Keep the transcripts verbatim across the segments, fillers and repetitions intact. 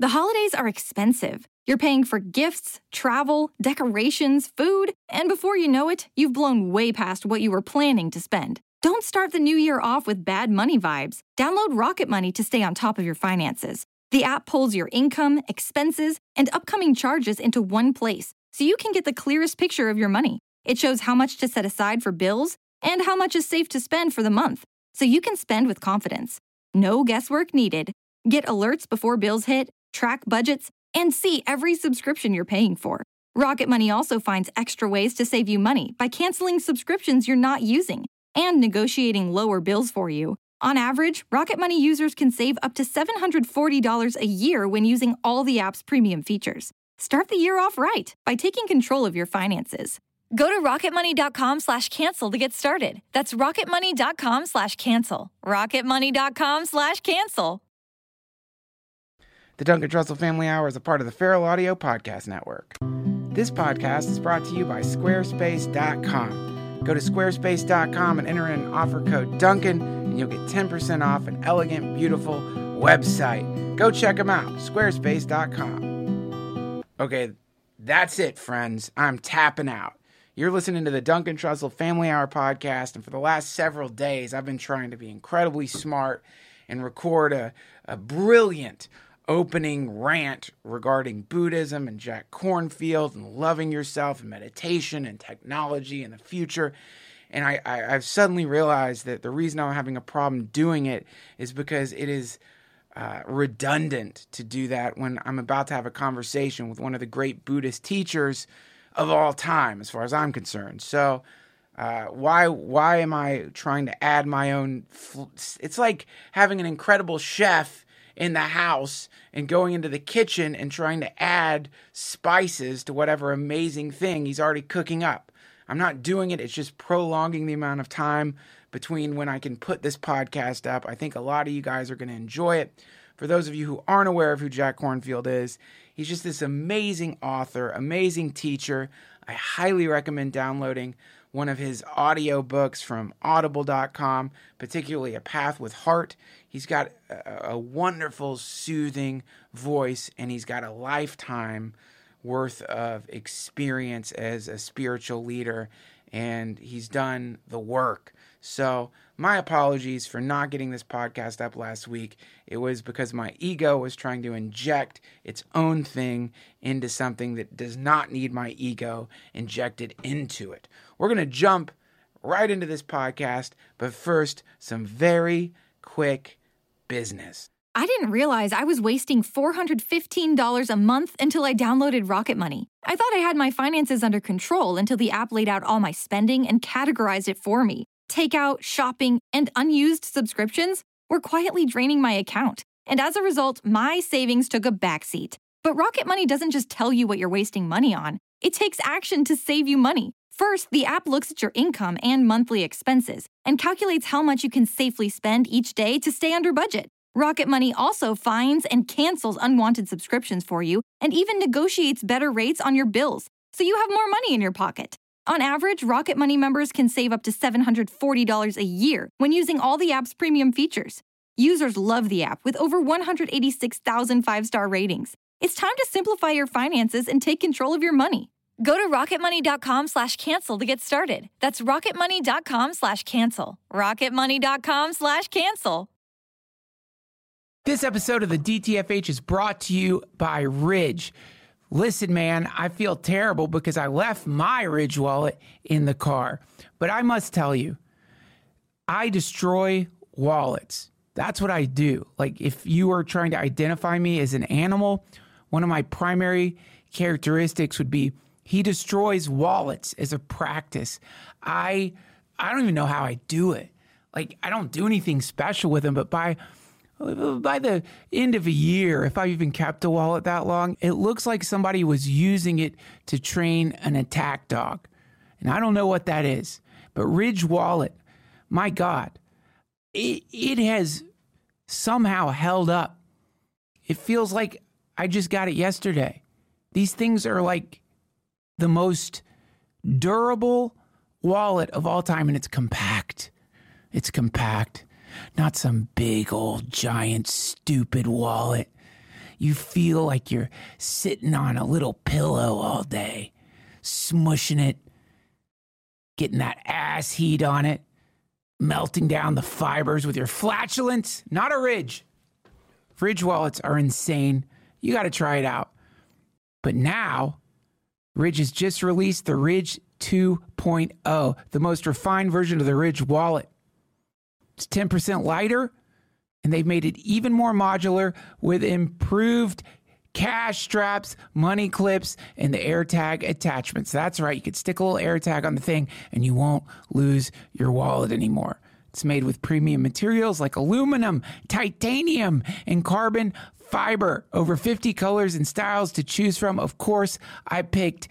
The holidays are expensive. You're paying for gifts, travel, decorations, food, and before you know it, you've blown way past what you were planning to spend. Don't start the new year off with bad money vibes. Download Rocket Money to stay on top of your finances. The app pulls your income, expenses, and upcoming charges into one place, so you can get the clearest picture of your money. It shows how much to set aside for bills and how much is safe to spend for the month, so you can spend with confidence. No guesswork needed. Get alerts before bills hit, track budgets, and see every subscription you're paying for. Rocket Money also finds extra ways to save you money by canceling subscriptions you're not using and negotiating lower bills for you. On average, Rocket Money users can save up to seven hundred forty dollars a year when using all the app's premium features. Start the year off right by taking control of your finances. Go to rocketmoney.com slash cancel to get started. That's rocketmoney.com slash cancel. rocketmoney.com slash cancel. The Duncan Trussell Family Hour is a part of the Feral Audio Podcast Network. This podcast is brought to you by squarespace dot com. Go to squarespace dot com and enter in offer code Duncan, and you'll get ten percent off an elegant, beautiful website. Go check them out, squarespace dot com. Okay, that's it, friends. I'm tapping out. You're listening to the Duncan Trussell Family Hour podcast, and for the last several days, I've been trying to be incredibly smart and record a, a brilliant opening rant regarding Buddhism and Jack Kornfield and loving yourself and meditation and technology and the future. And I, I, I've suddenly realized that the reason I'm having a problem doing it is because it is uh, redundant to do that when I'm about to have a conversation with one of the great Buddhist teachers of all time, as far as I'm concerned. So uh, why why am I trying to add my own... Fl- it's like having an incredible chef in the house and going into the kitchen and trying to add spices to whatever amazing thing he's already cooking up. I'm not doing it. It's just prolonging the amount of time between when I can put this podcast up. I think a lot of you guys are going to enjoy it. For those of you who aren't aware of who Jack Kornfield is, he's just this amazing author, amazing teacher. I highly recommend downloading one of his audio books from audible dot com, particularly A Path with Heart. He's got a, a wonderful, soothing voice, and he's got a lifetime worth of experience as a spiritual leader, and he's done the work. So my apologies for not getting this podcast up last week. It was because my ego was trying to inject its own thing into something that does not need my ego injected into it. We're going to jump right into this podcast, but first, some very quick business. I didn't realize I was wasting four hundred fifteen dollars a month until I downloaded Rocket Money. I thought I had my finances under control until the app laid out all my spending and categorized it for me. Takeout, shopping, and unused subscriptions were quietly draining my account. And as a result, my savings took a backseat. But Rocket Money doesn't just tell you what you're wasting money on. It takes action to save you money. First, the app looks at your income and monthly expenses and calculates how much you can safely spend each day to stay under budget. Rocket Money also finds and cancels unwanted subscriptions for you and even negotiates better rates on your bills, so you have more money in your pocket. On average, Rocket Money members can save up to seven hundred forty dollars a year when using all the app's premium features. Users love the app with over one hundred eighty-six thousand five-star ratings. It's time to simplify your finances and take control of your money. Go to rocketmoney.com slash cancel to get started. That's rocketmoney.com slash cancel. rocketmoney.com slash cancel. This episode of the D T F H is brought to you by Ridge. Listen, man, I feel terrible because I left my Ridge wallet in the car. But I must tell you, I destroy wallets. That's what I do. Like, if you are trying to identify me as an animal, one of my primary characteristics would be he destroys wallets as a practice. I I don't even know how I do it. Like, I don't do anything special with them, but by... By the end of a year, if I've even kept a wallet that long, it looks like somebody was using it to train an attack dog. And I don't know what that is. But Ridge Wallet, my God, it, it has somehow held up. It feels like I just got it yesterday. These things are like the most durable wallet of all time, and it's compact. It's compact. Not some big old giant stupid wallet. you feel like you're sitting on a little pillow all day, smushing it, getting that ass heat on it, melting down the fibers with your flatulence. Not a Ridge. Ridge wallets are insane. You got to try it out. But now, Ridge has just released the Ridge two point oh, the most refined version of the Ridge wallet. It's ten percent lighter, and they've made it even more modular with improved cash straps, money clips, and the AirTag attachments. That's right, you could stick a little AirTag on the thing, and you won't lose your wallet anymore. It's made with premium materials like aluminum, titanium, and carbon fiber. Over fifty colors and styles to choose from. Of course, I picked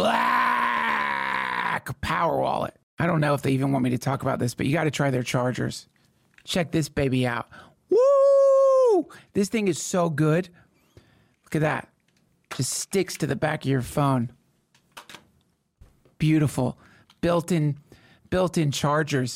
Black Power Wallet. I don't know if they even want me to talk about this, but you got to try their chargers. Check this baby out. Woo! This thing is so good. Look at that. Just sticks to the back of your phone. Beautiful. Built-in, built-in chargers.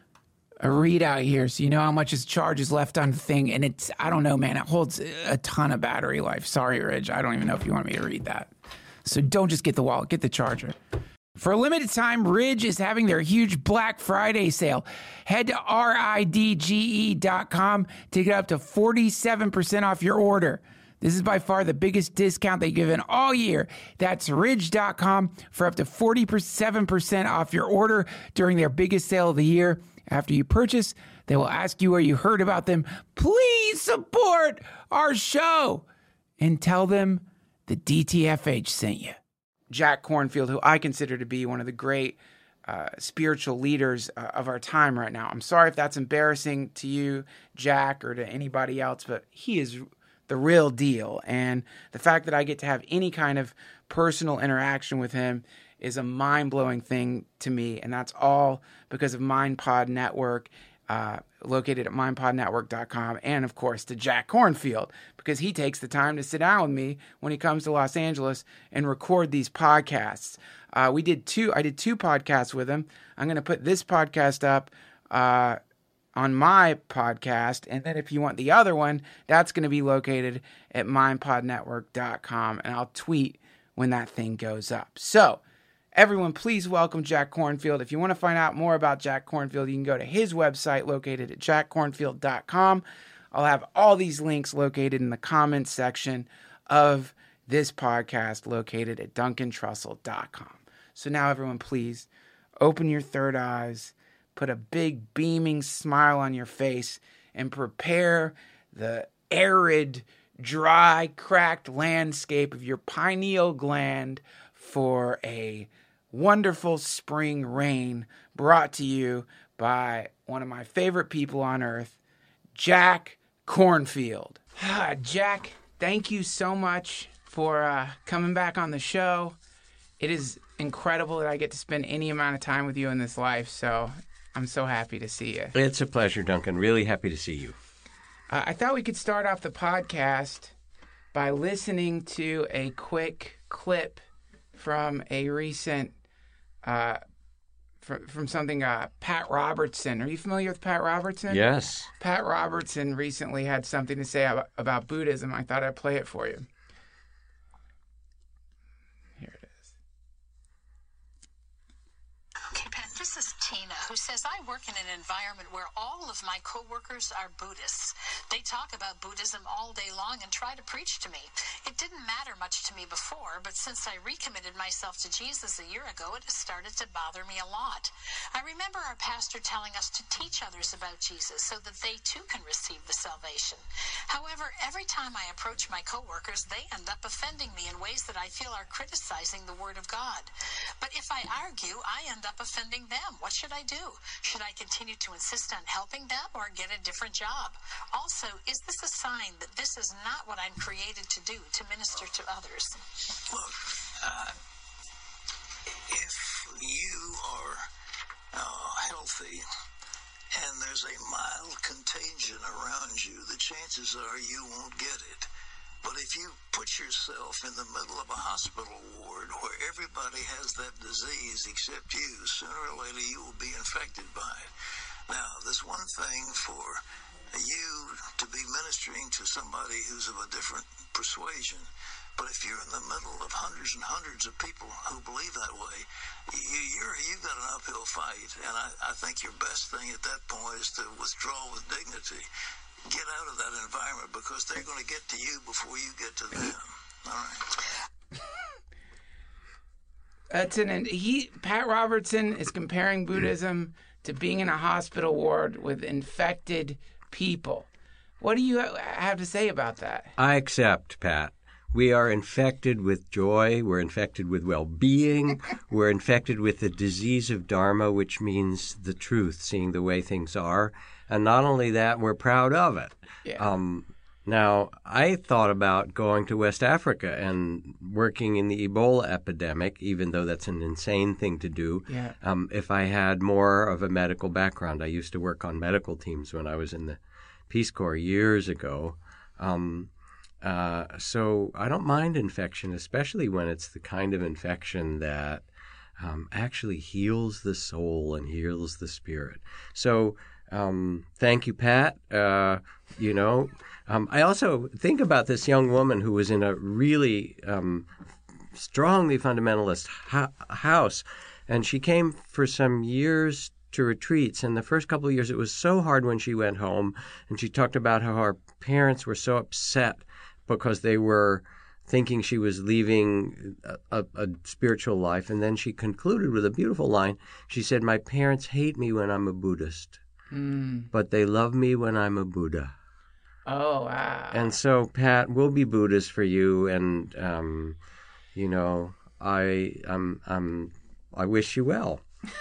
A readout here, so you know how much is charge is left on the thing, and it's, I don't know, man, it holds a ton of battery life. Sorry, Ridge, I don't even know if you want me to read that. So don't just get the wallet, get the charger. For a limited time, Ridge is having their huge Black Friday sale. Head to R I D G E dot com to get up to forty-seven percent off your order. This is by far the biggest discount they've given all year. That's ridge dot com for up to forty-seven percent off your order during their biggest sale of the year. After you purchase, they will ask you where you heard about them. Please support our show and tell them the D T F H sent you. Jack Kornfield, who I consider to be one of the great uh, spiritual leaders uh, of our time right now. I'm sorry if that's embarrassing to you, Jack, or to anybody else, but he is the real deal. And the fact that I get to have any kind of personal interaction with him is a mind-blowing thing to me, and that's all because of MindPod Network, uh, located at mind pod network dot com, and of course to Jack Kornfield, because he takes the time to sit down with me when he comes to Los Angeles and record these podcasts. Uh, we did two. I did two podcasts with him. I'm going to put this podcast up uh, on my podcast, and then if you want the other one, that's going to be located at mind pod network dot com, and I'll tweet when that thing goes up. So, everyone, please welcome Jack Kornfield. If you want to find out more about Jack Kornfield, you can go to his website located at jack kornfield dot com. I'll have all these links located in the comments section of this podcast located at duncan trussell dot com. So now, everyone, please open your third eyes, put a big beaming smile on your face, and prepare the arid, dry, cracked landscape of your pineal gland for a wonderful spring rain brought to you by one of my favorite people on earth, Jack Kornfield. Ah, Jack, thank you so much for uh, coming back on the show. It is incredible that I get to spend any amount of time with you in this life, so I'm so happy to see you. It's a pleasure, Duncan. Really happy to see you. Uh, I thought we could start off the podcast by listening to a quick clip from a recent, uh, from, from something uh, Pat Robertson. Are you familiar with Pat Robertson? Yes. Pat Robertson recently had something to say about, about Buddhism. I thought I'd play it for you. Here it is. Okay, Pat, this is Tina, who says, I work in an environment where all of my coworkers are Buddhists. They talk about Buddhism all day long and try to preach to me. It didn't matter much to me before, but since I recommitted myself to Jesus a year ago, it has started to bother me a lot. I remember our pastor telling us to teach others about Jesus so that they too can receive the salvation. However, every time I approach my coworkers, they end up offending me in ways that I feel are criticizing the Word of God. But if I argue, I end up offending them. What should I do? Should I continue to insist on helping them or get a different job? Also, is this a sign that this is not what I'm created to do, to minister to others? Look, uh, if you are uh, healthy and there's a mild contagion around you, the chances are you won't get it. But if you put yourself in the middle of a hospital ward where everybody has that disease except you, sooner or later you will be infected by it. Now, there's one thing for you to be ministering to somebody who's of a different persuasion. But if you're in the middle of hundreds and hundreds of people who believe that way, you, you're, you've got an uphill fight. And I, I think your best thing at that point is to withdraw with dignity. Get out of that environment because they're going to get to you before you get to them. All right. That's an, and he, Pat Robertson is comparing Buddhism to being in a hospital ward with infected people. What do you have to say about that? I accept, Pat. We are infected with joy. We're infected with well-being. We're infected with the disease of Dharma, which means the truth, seeing the way things are. And not only that, we're proud of it. Yeah. Um, now, I thought about going to West Africa and working in the Ebola epidemic, even though that's an insane thing to do, Yeah. um, if I had more of a medical background. I used to work on medical teams when I was in the Peace Corps years ago. Um, uh, so I don't mind infection, especially when it's the kind of infection that um, actually heals the soul and heals the spirit. So um, thank you, Pat. Uh, you know, um, I also think about this young woman who was in a really um, strongly fundamentalist ho- house, and she came for some years to retreats, and the first couple of years it was so hard when she went home, and she talked about how her parents were so upset because they were thinking she was leaving a, a, a spiritual life. And then she concluded with a beautiful line. She said, "My parents hate me when I'm a Buddhist, Mm. but they love me when I'm a Buddha." Oh, wow. And so, Pat, we'll be Buddhists for you, and um, you know, I um, um, I wish you well.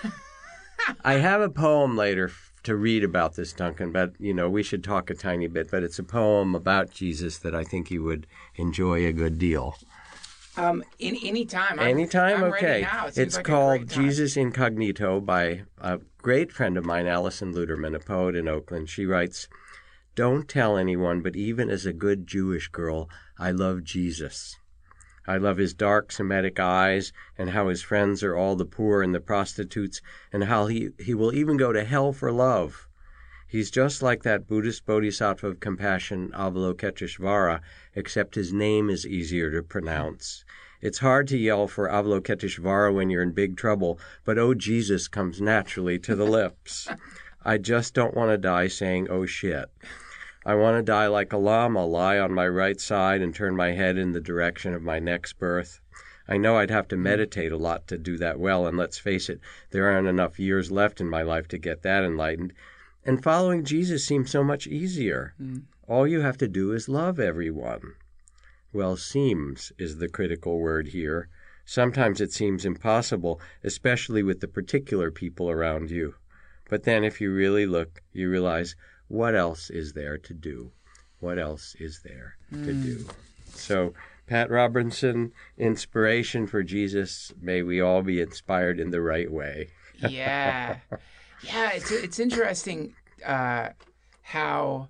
I have a poem later to read about this, Duncan, but, you know, we should talk a tiny bit. But it's a poem about Jesus that I think you would enjoy a good deal. Um, in any time. I'm, Anytime? I'm okay. Ready now. It seems It's like a called great time. Jesus Incognito by a great friend of mine, Alison Luderman, a poet in Oakland. She writes, "Don't tell anyone, but even as a good Jewish girl, I love Jesus. I love his dark Semitic eyes and how his friends are all the poor and the prostitutes and how he, he will even go to hell for love. He's just like that Buddhist bodhisattva of compassion, Avalokiteshvara, except his name is easier to pronounce. It's hard to yell for Avalokiteshvara when you're in big trouble, but oh Jesus comes naturally to the lips. I just don't want to die saying, oh shit. I want to die like a llama, lie on my right side and turn my head in the direction of my next birth. I know I'd have to meditate a lot to do that well, and let's face it, there aren't enough years left in my life to get that enlightened. And following Jesus seems so much easier. Mm. All you have to do is love everyone." Well, seems is the critical word here. Sometimes it seems impossible, especially with the particular people around you. But then if you really look, you realize, what else is there to do? What else is there mm. to do? So, Pat Robertson, inspiration for Jesus. May we all be inspired in the right way. Yeah. Yeah, it's it's interesting uh, how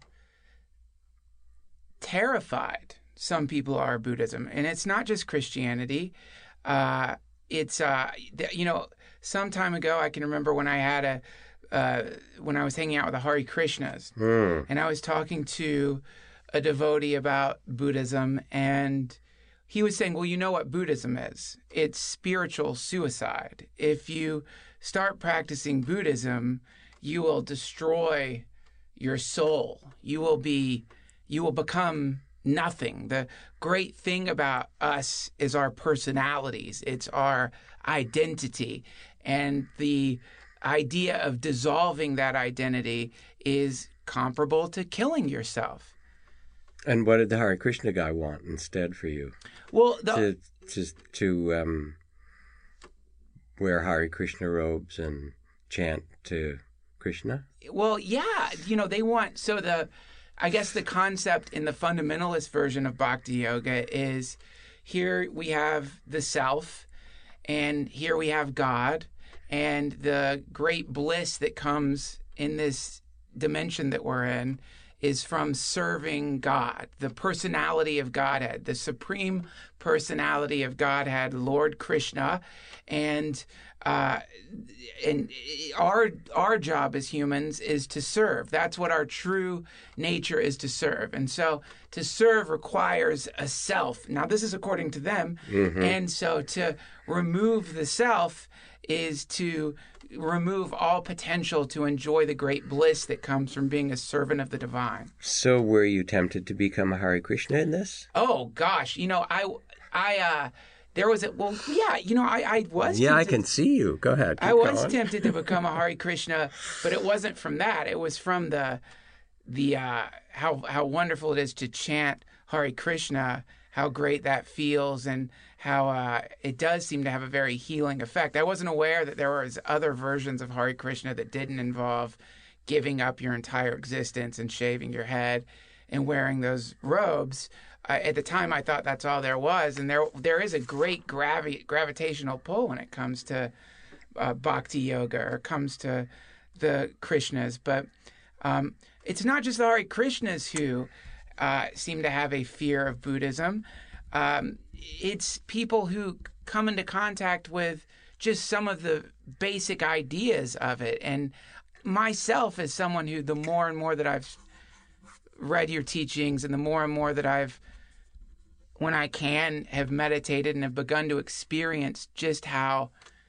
terrified some people are of Buddhism. And it's not just Christianity. Uh, it's, uh, you know, some time ago, I can remember when I had a, Uh, when I was hanging out with the Hare Krishnas, mm. and I was talking to a devotee about Buddhism, and he was saying, well, you know what Buddhism is? It's spiritual suicide. If you start practicing Buddhism, you will destroy your soul. You will be, you will become nothing. The great thing about us is our personalities. It's our identity. And the idea of dissolving that identity is comparable to killing yourself. And what did the Hare Krishna guy want instead for you? Well, the, to just to um, wear Hare Krishna robes and chant to Krishna? Well, yeah, you know, they want, so the, I guess the concept in the fundamentalist version of Bhakti Yoga is here we have the self, and here we have God, and the great bliss that comes in this dimension that we're in is from serving God, the personality of Godhead, the supreme personality of Godhead, Lord Krishna, and uh, and our our job as humans is to serve. That's what our true nature is, to serve. And so to serve requires a self. Now, this is according to them. Mm-hmm. And so to remove the self is to remove all potential to enjoy the great bliss that comes from being a servant of the divine. So were you tempted to become a Hare Krishna in this? Oh, gosh. You know, I, I, uh, there was a, well, yeah, you know, I, I was. Yeah, tempted, I can see you. Go ahead. I was going. tempted to become a Hare Krishna, but it wasn't from that. It was from the, the, uh, how, how wonderful it is to chant Hare Krishna, how great that feels, and how uh, it does seem to have a very healing effect. I wasn't aware that there was other versions of Hare Krishna that didn't involve giving up your entire existence and shaving your head and wearing those robes. Uh, at the time, I thought that's all there was, and there there is a great gravi- gravitational pull when it comes to uh, bhakti yoga or comes to the Krishnas. But um, it's not just the Hare Krishnas who uh, seem to have a fear of Buddhism. Um, it's people who come into contact with just some of the basic ideas of it. And myself, as someone who, the more and more that I've read your teachings and the more and more that I've, when I can, have meditated and have begun to experience just how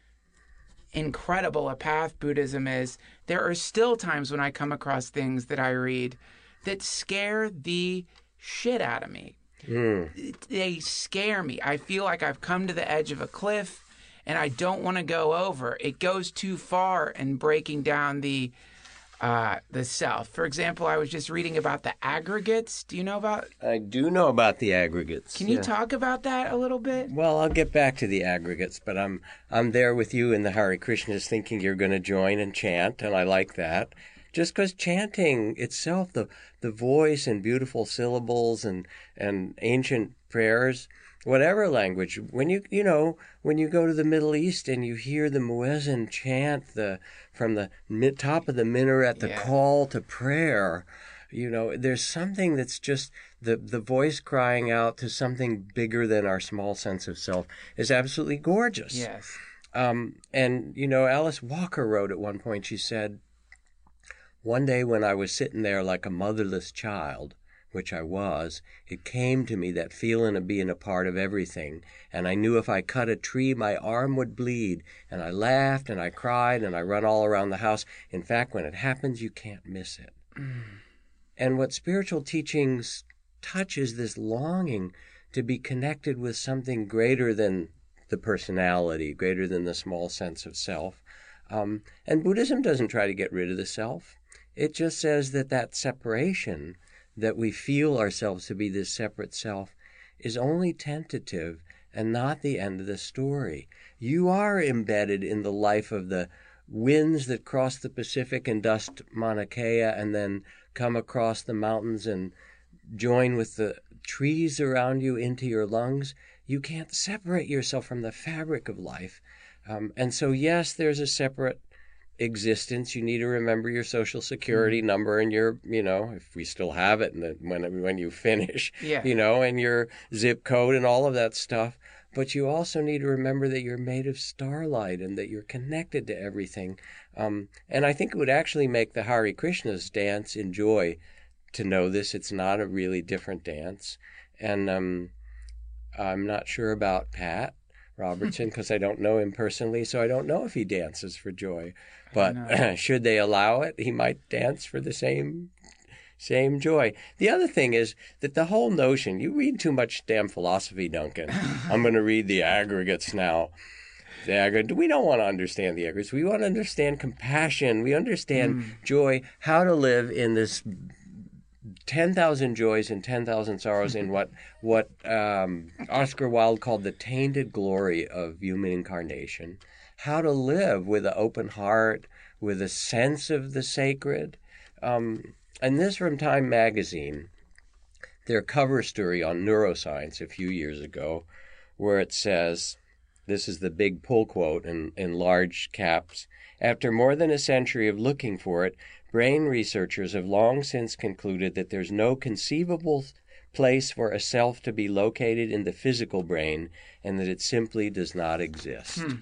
incredible a path Buddhism is, there are still times when I come across things that I read that scare the shit out of me. Mm. They scare me. I feel like I've come to the edge of a cliff and I don't want to go over. It goes too far in breaking down the uh, the self. For example, I was just reading about the aggregates. Do you know about? I do know about the aggregates. Can you yeah. talk about that a little bit? Well, I'll get back to the aggregates, but I'm I'm there with you in the Hare Krishnas, thinking you're going to join and chant, and I like that. Just because chanting itself, the the voice and beautiful syllables and, and ancient prayers, whatever language, when you you know when you go to the Middle East and you hear the muezzin chant the from the mid, top of the minaret, the yeah. call to prayer, you know, there's something that's just the the voice crying out to something bigger than our small sense of self is absolutely gorgeous. Yes. Um, and you know, Alice Walker wrote at one point. She said, "One day when I was sitting there like a motherless child, which I was, it came to me, that feeling of being a part of everything, and I knew if I cut a tree, my arm would bleed, and I laughed, and I cried, and I run all around the house. In fact, when it happens, you can't miss it." Mm. And what spiritual teachings touch is this longing to be connected with something greater than the personality, greater than the small sense of self. Um, and Buddhism doesn't try to get rid of the self. It just says that that separation, that we feel ourselves to be this separate self, is only tentative and not the end of the story. You are embedded in the life of the winds that cross the Pacific and dust Mauna Kea and then come across the mountains and join with the trees around you into your lungs. You can't separate yourself from the fabric of life. Um, and so, yes, there's a separate existence. You need to remember your social security mm-hmm. number and your, you know, if we still have it, and the, when when you finish, yeah. you know, and your zip code and all of that stuff. But you also need to remember that you're made of starlight and that you're connected to everything. Um, and I think it would actually make the Hare Krishnas dance enjoy to know this. It's not a really different dance. And um, I'm not sure about Pat Robertson because I don't know him personally, so I don't know if he dances for joy. But should they allow it, he might dance for the same same joy. The other thing is that the whole notion, you read too much damn philosophy, Duncan. I'm going to read the aggregates now. The aggregate, we don't want to understand the aggregates. We want to understand compassion. We understand mm. joy, how to live in this ten thousand joys and ten thousand sorrows in what what um, Oscar Wilde called the tainted glory of human incarnation. How to live with an open heart, with a sense of the sacred. Um, and this from Time magazine, their cover story on neuroscience a few years ago, where it says, this is the big pull quote in, in large caps, "After more than a century of looking for it, Brain researchers have long since concluded that there's no conceivable place for a self to be located in the physical brain, and that it simply does not exist. Hmm.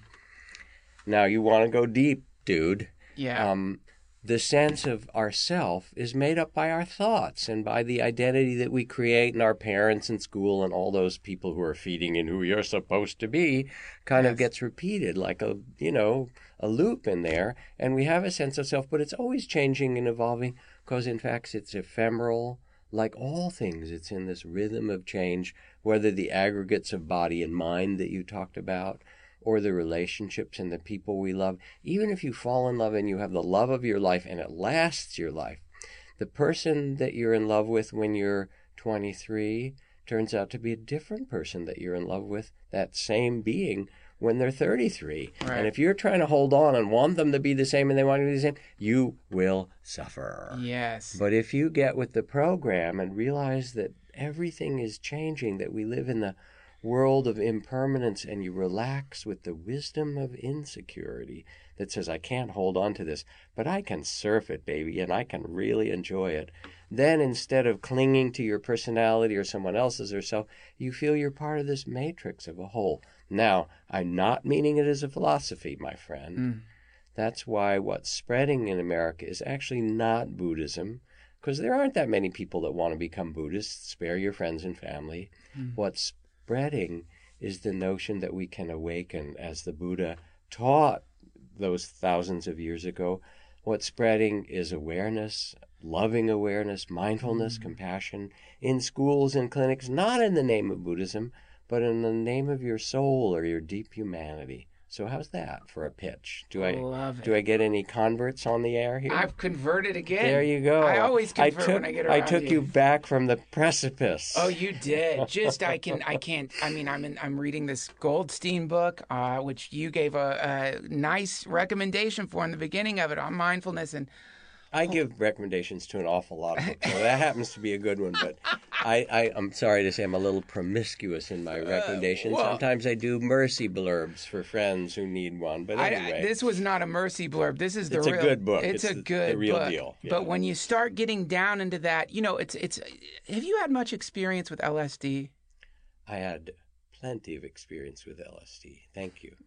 Now, you want to go deep, dude. Yeah. Um, the sense of ourself is made up by our thoughts and by the identity that we create, and our parents and school and all those people who are feeding in who you're supposed to be kind Yes. of gets repeated like a, you know, a loop in there. And we have a sense of self, but it's always changing and evolving because, in fact, it's ephemeral. Like all things, it's in this rhythm of change, whether the aggregates of body and mind that you talked about, or the relationships and the people we love. Even if you fall in love and you have the love of your life and it lasts your life, the person that you're in love with when you're twenty-three turns out to be a different person that you're in love with, that same being, when they're thirty-three. Right. And if you're trying to hold on and want them to be the same and they want you to be the same, you will suffer. Yes. But if you get with the program and realize that everything is changing, that we live in the world of impermanence, and you relax with the wisdom of insecurity that says, I can't hold on to this, but I can surf it, baby, and I can really enjoy it. Then instead of clinging to your personality or someone else's or self, you feel you're part of this matrix of a whole. Now, I'm not meaning it as a philosophy, my friend. Mm. That's why what's spreading in America is actually not Buddhism, because there aren't that many people that want to become Buddhists. Spare your friends and family. Mm. What's spreading is the notion that we can awaken, as the Buddha taught those thousands of years ago. What's spreading is awareness, loving awareness, mindfulness, mm. compassion, in schools and clinics, not in the name of Buddhism, but in the name of your soul or your deep humanity. So how's that for a pitch? Do I Love it. do I get any converts on the air here? I've converted again. There you go. I always convert I took, when I get around I took you back from the precipice. Oh, you did. Just I can I can't. I mean, I'm in, I'm reading this Goldstein book, uh, which you gave a, a nice recommendation for in the beginning of it on mindfulness, and I give recommendations to an awful lot of books, so that happens to be a good one. But I, I, I'm sorry to say I'm a little promiscuous in my recommendations. Uh, well, Sometimes I do mercy blurbs for friends who need one. But anyway, I, this was not a mercy blurb. This is the it's real. a good book. It's, It's a the- good the real book. deal. Yeah. But when you start getting down into that, you know, it's it's. Have you had much experience with L S D? I had plenty of experience with L S D. Thank you.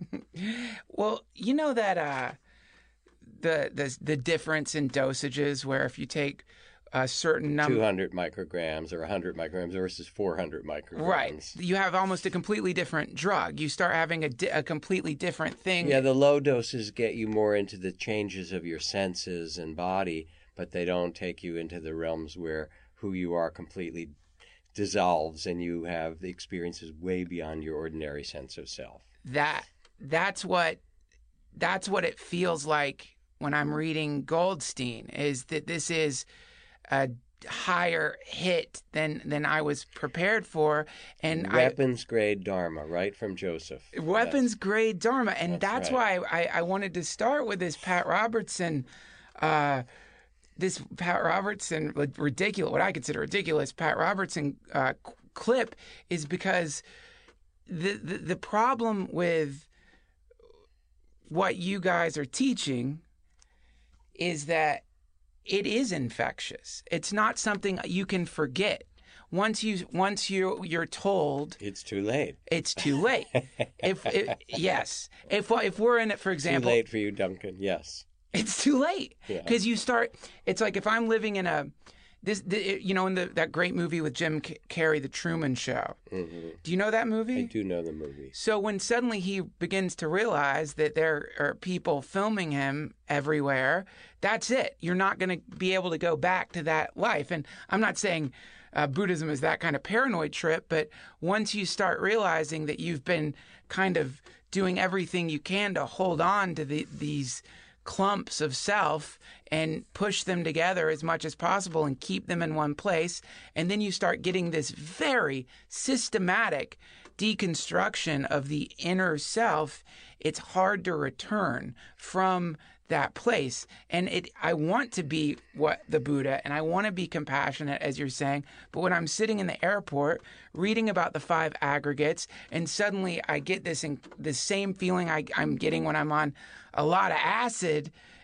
Well, you know that uh, the the the difference in dosages, where if you take a certain number, two hundred micrograms or one hundred micrograms versus four hundred micrograms. right, you have almost a completely different drug. You start having a, di- a completely different thing. Yeah, the low doses get you more into the changes of your senses and body, but they don't take you into the realms where who you are completely dissolves and you have the experiences way beyond your ordinary sense of self. That that's what that's what it feels like when I'm reading Goldstein, is that this is a higher hit than than I was prepared for, and Weapons grade Dharma, right from Joseph. I, weapons That's, grade Dharma, and that's that's, right. why I, I wanted to start with this Pat Robertson, uh, this Pat Robertson ridiculous, what I consider ridiculous Pat Robertson uh, clip, is because the, the the problem with what you guys are teaching is that it is infectious. It's not something you can forget. Once you once you you're told it's too late. it's too late. if it, yes, if if we're in it, for example, Too late for you, Duncan. Yes. it's too late Yeah. because you start. It's like if I'm living in a this the, you know in the that great movie with Jim Carrey, The Truman Show. Mm-hmm. Do you know that movie? I do know the movie. So when suddenly he begins to realize that there are people filming him everywhere, that's it. You're not going to be able to go back to that life. And I'm not saying uh, Buddhism is that kind of paranoid trip, but once you start realizing that you've been kind of doing everything you can to hold on to the, these clumps of self and push them together as much as possible and keep them in one place, and then you start getting this very systematic deconstruction of the inner self, it's hard to return from that place. And it I want to be what the Buddha, and I want to be compassionate, as you're saying, but when I'm sitting in the airport reading about the five aggregates, and suddenly I get this in, this same feeling I, I'm getting when I'm on a lot of acid,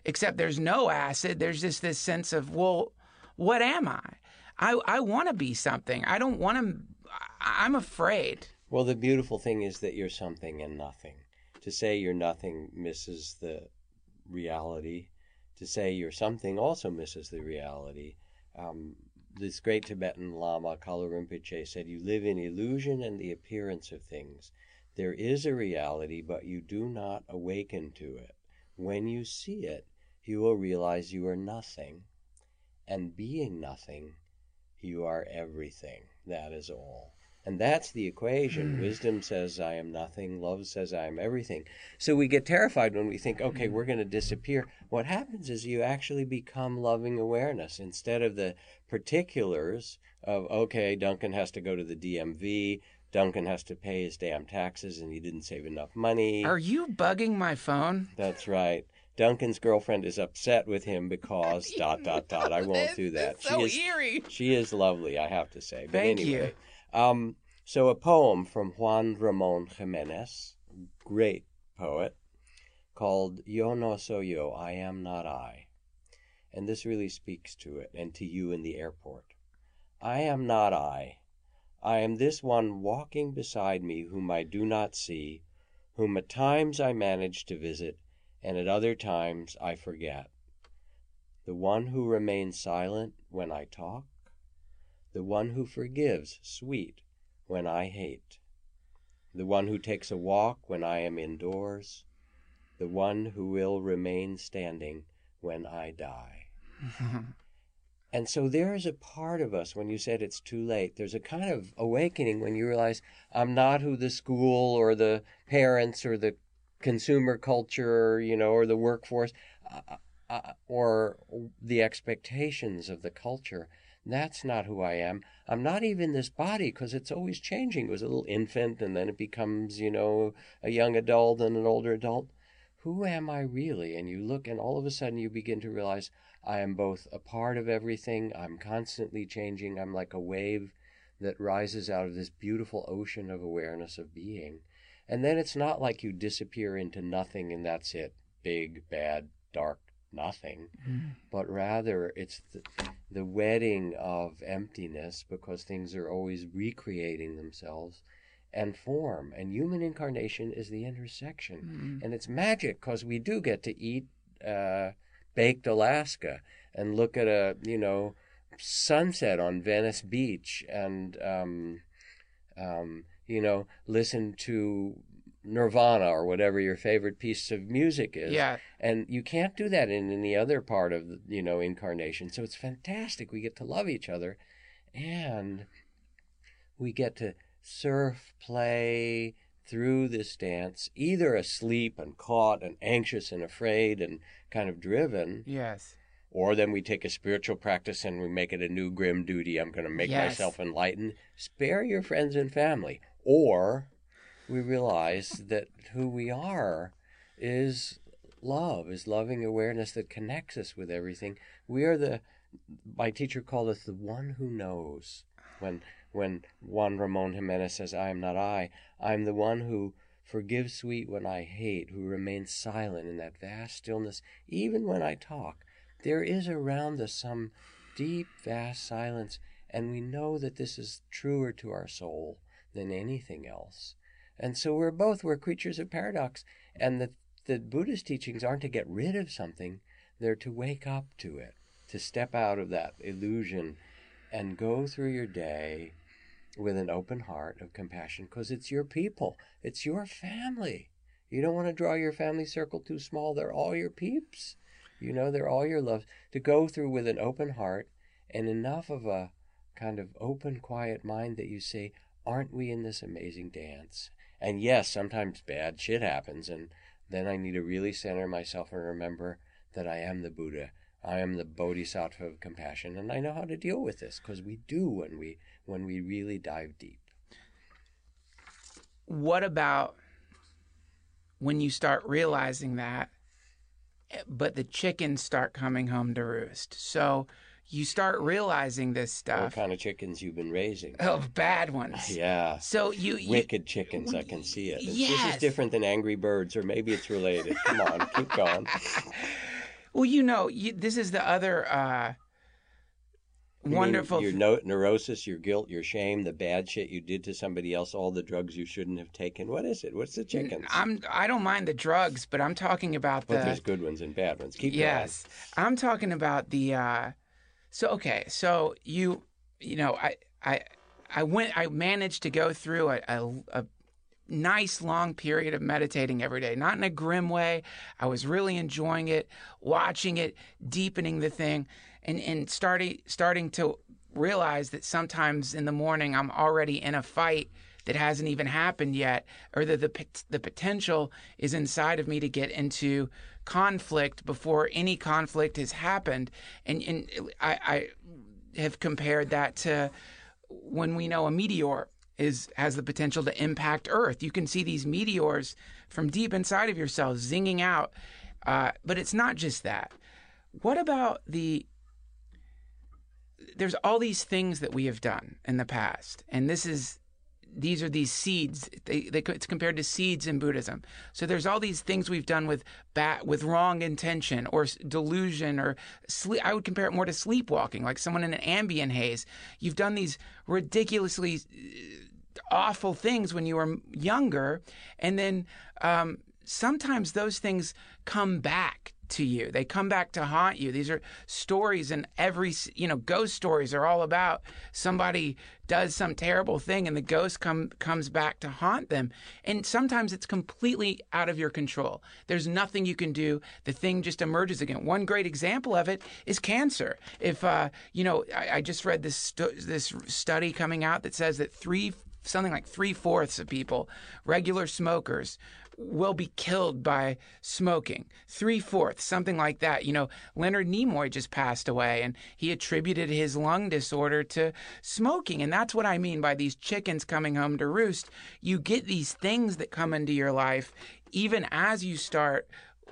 except there's no acid. There's just this sense of, well, what am I? I, I want to be something. I don't want to, I'm afraid. Well, the beautiful thing is that you're something and nothing. To say you're nothing misses the reality. To say you're something also misses the reality. Um, this great Tibetan Lama, Kalu Rinpoche, said, you live in illusion and the appearance of things. There is a reality, but you do not awaken to it. When you see it, you will realize you are nothing. And being nothing, you are everything. That is all. And that's the equation. Mm. Wisdom says, I am nothing. Love says, I am everything. So we get terrified when we think, okay, we're going to disappear. What happens is you actually become loving awareness instead of the particulars of, okay, Duncan has to go to the D M V, Duncan has to pay his damn taxes, and he didn't save enough money. Are you bugging my phone? That's right. Duncan's girlfriend is upset with him because dot, dot, dot. I won't do that. It's so she is, eerie. She is lovely, I have to say. But Thank anyway, you. Um, so a poem from Juan Ramon Jimenez, great poet, called Yo no soy yo, I am not I. And this really speaks to it and to you in the airport. I am not I. I am this one walking beside me whom I do not see, whom at times I manage to visit, and at other times I forget. The one who remains silent when I talk, the one who forgives sweet when I hate, the one who takes a walk when I am indoors, the one who will remain standing when I die. And so there is a part of us, when you said it's too late, there's a kind of awakening when you realize I'm not who the school or the parents or the consumer culture, you know, or the workforce, uh, uh, or the expectations of the culture. That's not who I am. I'm not even this body because it's always changing. It was a little infant and then it becomes, you know, a young adult and an older adult. Who am I really? And you look and all of a sudden you begin to realize I am both a part of everything. I'm constantly changing. I'm like a wave that rises out of this beautiful ocean of awareness of being. And then it's not like you disappear into nothing and that's it. Big, bad, dark, nothing. Mm. But rather it's the, the wedding of emptiness because things are always recreating themselves and form. And human incarnation is the intersection. Mm. And it's magic because we do get to eat uh, baked Alaska and look at a, you know, sunset on Venice Beach and, um, um, you know, listen to Nirvana or whatever your favorite piece of music is. Yeah. And you can't do that in any other part of, the, you know, incarnation. So it's fantastic. We get to love each other and we get to surf, play through this dance, either asleep and caught and anxious and afraid and kind of driven. Yes. Or then we take a spiritual practice and we make it a new grim duty. I'm going to make yes. myself enlightened. Spare your friends and family. Or we realize that who we are is love, is loving awareness that connects us with everything. We are the, my teacher called us the one who knows. When when Juan Ramon Jimenez says, I am not I, I'm the one who forgives sweet when I hate, who remains silent in that vast stillness, even when I talk. There is around us some deep, vast silence, and we know that this is truer to our soul than anything else. And so we're both, we're creatures of paradox. And the, the Buddhist teachings aren't to get rid of something, they're to wake up to it, to step out of that illusion and go through your day with an open heart of compassion, because it's your people, it's your family. You don't want to draw your family circle too small. They're all your peeps. You know, they're all your loves. To go through with an open heart and enough of a kind of open, quiet mind that you say, aren't we in this amazing dance? And yes, sometimes bad shit happens, and then I need to really center myself and remember that I am the Buddha. I am the Bodhisattva of compassion, and I know how to deal with this, because we do when we when we really dive deep. What about when you start realizing that, but the chickens start coming home to roost? So you start realizing this stuff. What kind of chickens you've been raising? Oh, bad ones. Yeah. So you, you wicked chickens. I can see it. Yes. This is different than Angry Birds, or maybe it's related. Come on, keep going. Well, you know, you, this is the other uh, You wonderful... mean your no- neurosis, your guilt, your shame, the bad shit you did to somebody else, all the drugs you shouldn't have taken. What is it? What's the chickens? I'm, I don't mind the drugs, but I'm talking about the... But there's good ones and bad ones. Keep yes. going. I'm talking about the... Uh, so, okay, so you, you know, I, I, I went, I managed to go through a, a, a nice long period of meditating every day, not in a grim way. I was really enjoying it, watching it, deepening the thing, and, and starting, starting to realize that sometimes in the morning I'm already in a fight that hasn't even happened yet, or that the, the potential is inside of me to get into conflict before any conflict has happened. And, and I, I have compared that to when we know a meteor is has the potential to impact Earth. You can see these meteors from deep inside of yourself zinging out. Uh, but it's not just that. What about the... There's all these things that we have done in the past, and this is... These are these seeds. They, they, it's compared to seeds in Buddhism. So there's all these things we've done with bad, with wrong intention or delusion or sleep. I would compare it more to sleepwalking, like someone in an Ambien haze. You've done these ridiculously awful things when you were younger, and then um, sometimes those things come back to you. They come back to haunt you. These are stories, and every, you know, ghost stories are all about somebody does some terrible thing and the ghost come comes back to haunt them. And sometimes it's completely out of your control. There's nothing you can do. The thing just emerges again. One great example of it is cancer. If, uh, you know, I, I just read this stu- this study coming out that says that three, something like three-fourths of people, regular smokers, will be killed by smoking. Three-fourths, something like that. You know, Leonard Nimoy just passed away, and he attributed his lung disorder to smoking. And that's what I mean by these chickens coming home to roost. You get these things that come into your life, even as you start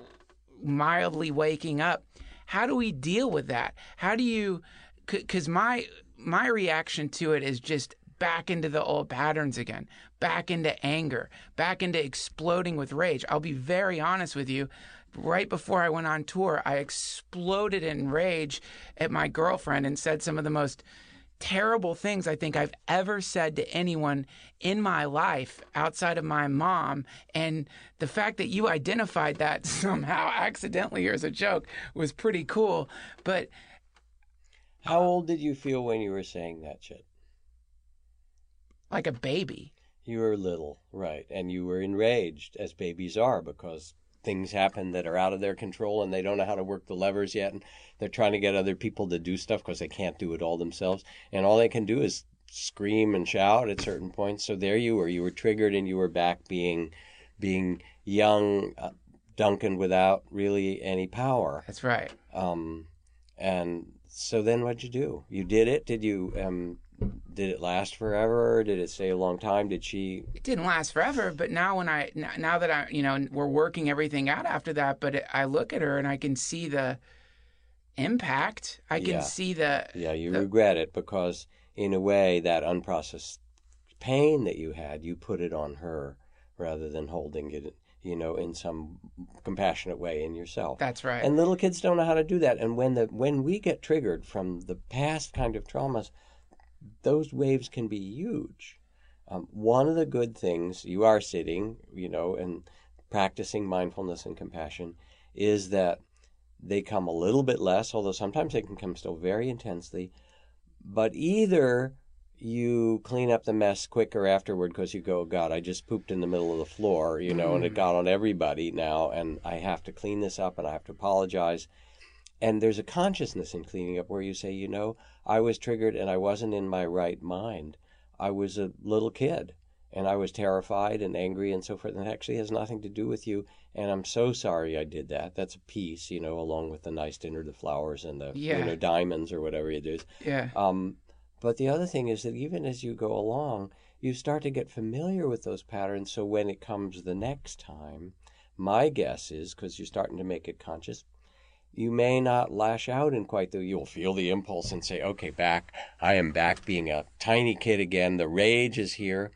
mildly waking up. How do we deal with that? How do you... Because my my reaction to it is just back into the old patterns again, back into anger, back into exploding with rage. I'll be very honest with you. Right before I went on tour, I exploded in rage at my girlfriend and said some of the most terrible things I think I've ever said to anyone in my life outside of my mom. And the fact that you identified that somehow accidentally or as a joke was pretty cool. But how old did you feel when you were saying that shit? Like a baby. You were little, right. And you were enraged, as babies are, because things happen that are out of their control and they don't know how to work the levers yet. And they're trying to get other people to do stuff because they can't do it all themselves. And all they can do is scream and shout at certain points. So there you were. You were triggered and you were back being being young uh, Duncan without really any power. That's right. Um, and so then what'd you do? You did it? Did you... Um, Did it last forever? Did it stay a long time? Did she? It didn't last forever, but now when I now that I you know we're working everything out after that, but I look at her and I can see the impact. I can yeah. see the yeah. You the, regret it because in a way that unprocessed pain that you had, you put it on her rather than holding it, you know, in some compassionate way in yourself. That's right. And little kids don't know how to do that. And when the when we get triggered from the past kind of traumas, those waves can be huge. Um, one of the good things, you are sitting, you know, and practicing mindfulness and compassion, is that they come a little bit less, although sometimes they can come still very intensely. But either you clean up the mess quicker afterward because you go, God, I just pooped in the middle of the floor, you know, mm. and it got on everybody now, and I have to clean this up and I have to apologize. And there's a consciousness in cleaning up where you say, you know, I was triggered and I wasn't in my right mind. I was a little kid and I was terrified and angry and so forth. And it actually has nothing to do with you. And I'm so sorry I did that. That's a piece, you know, along with the nice dinner, the flowers and the, yeah. you know, diamonds or whatever it is. Yeah. Um, but the other thing is that even as you go along, you start to get familiar with those patterns. So when it comes the next time, my guess is, because you're starting to make it conscious, you may not lash out in quite the, you'll feel the impulse and say, okay, back, I am back being a tiny kid again. The rage is here.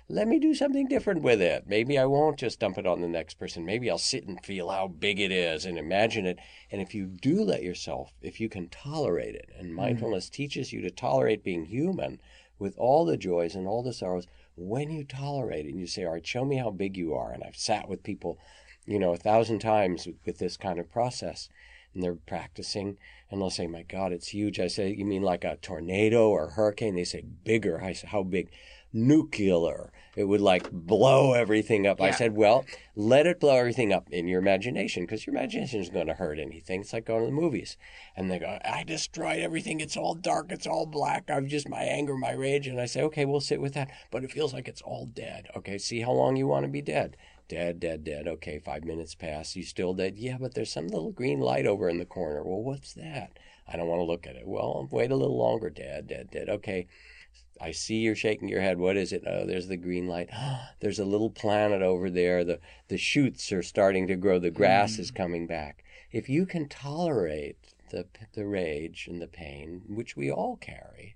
let me do something different with it. Maybe I won't just dump it on the next person. Maybe I'll sit and feel how big it is and imagine it. And if you do let yourself, if you can tolerate it, and mindfulness mm-hmm. teaches you to tolerate being human with all the joys and all the sorrows, when you tolerate it and you say, all right, show me how big you are. And I've sat with people, you know, a thousand times with, with this kind of process, and they're practicing, and they'll say, my God, it's huge. I say, you mean like a tornado or a hurricane? They say, bigger. I say, how big? Nuclear. It would like blow everything up. Yeah. I said, well, let it blow everything up in your imagination, because your imagination is going to hurt anything. It's like going to the movies. And they go, I destroyed everything. It's all dark. It's all black. I've just my anger, my rage. And I say, okay, we'll sit with that. But it feels like it's all dead. Okay, see how long you want to be dead. Dead, dead, dead. Okay, five minutes pass. You still dead? Yeah, but there's some little green light over in the corner. Well, what's that? I don't want to look at it. Well, wait a little longer. Dead, dead, dead. Okay. I see you're shaking your head. What is it? Oh, there's the green light. There's a little planet over there. The the shoots are starting to grow. The grass mm. is coming back. If you can tolerate the the rage and the pain, which we all carry,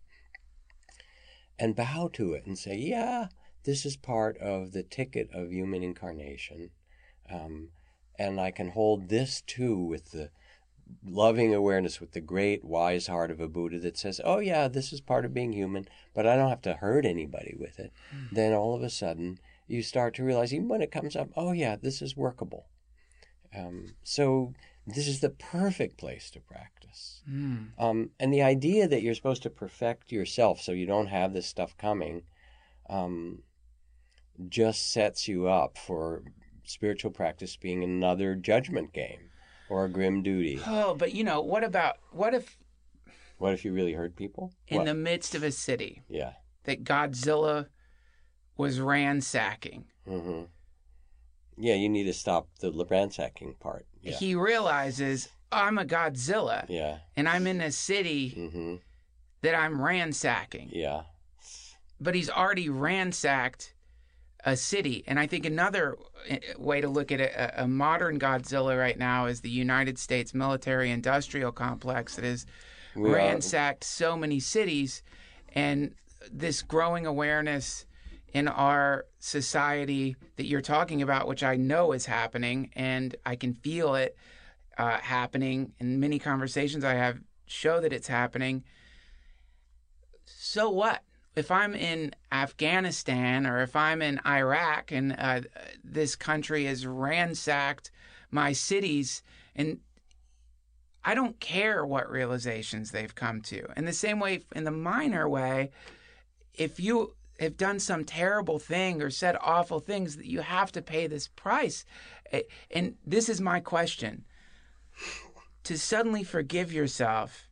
and bow to it and say, yeah, this is part of the ticket of human incarnation. Um, and I can hold this too with the loving awareness, with the great wise heart of a Buddha that says, oh yeah, this is part of being human, but I don't have to hurt anybody with it. Mm. Then all of a sudden you start to realize, even when it comes up, oh yeah, this is workable. Um, so this is the perfect place to practice. Mm. Um, and the idea that you're supposed to perfect yourself so you don't have this stuff coming um, just sets you up for spiritual practice being another judgment game. Or a grim duty. Oh, but you know, what about, what if... What if you really hurt people? In what? the midst of a city. Yeah. That Godzilla was ransacking. Mm-hmm. Yeah, you need to stop the ransacking part. Yeah. He realizes, oh, I'm a Godzilla. Yeah. And I'm in a city mm-hmm. that I'm ransacking. Yeah. But he's already ransacked a city. And I think another way to look at a, a modern Godzilla right now is the United States military-industrial complex that has we ransacked are. so many cities. And this growing awareness in our society that you're talking about, which I know is happening, and I can feel it uh, happening, and many conversations I have show that it's happening. So what? If I'm in Afghanistan or if I'm in Iraq and uh, this country has ransacked my cities, and I don't care what realizations they've come to. In the same way, in the minor way, if you have done some terrible thing or said awful things, that you have to pay this price. And this is my question. To suddenly forgive yourself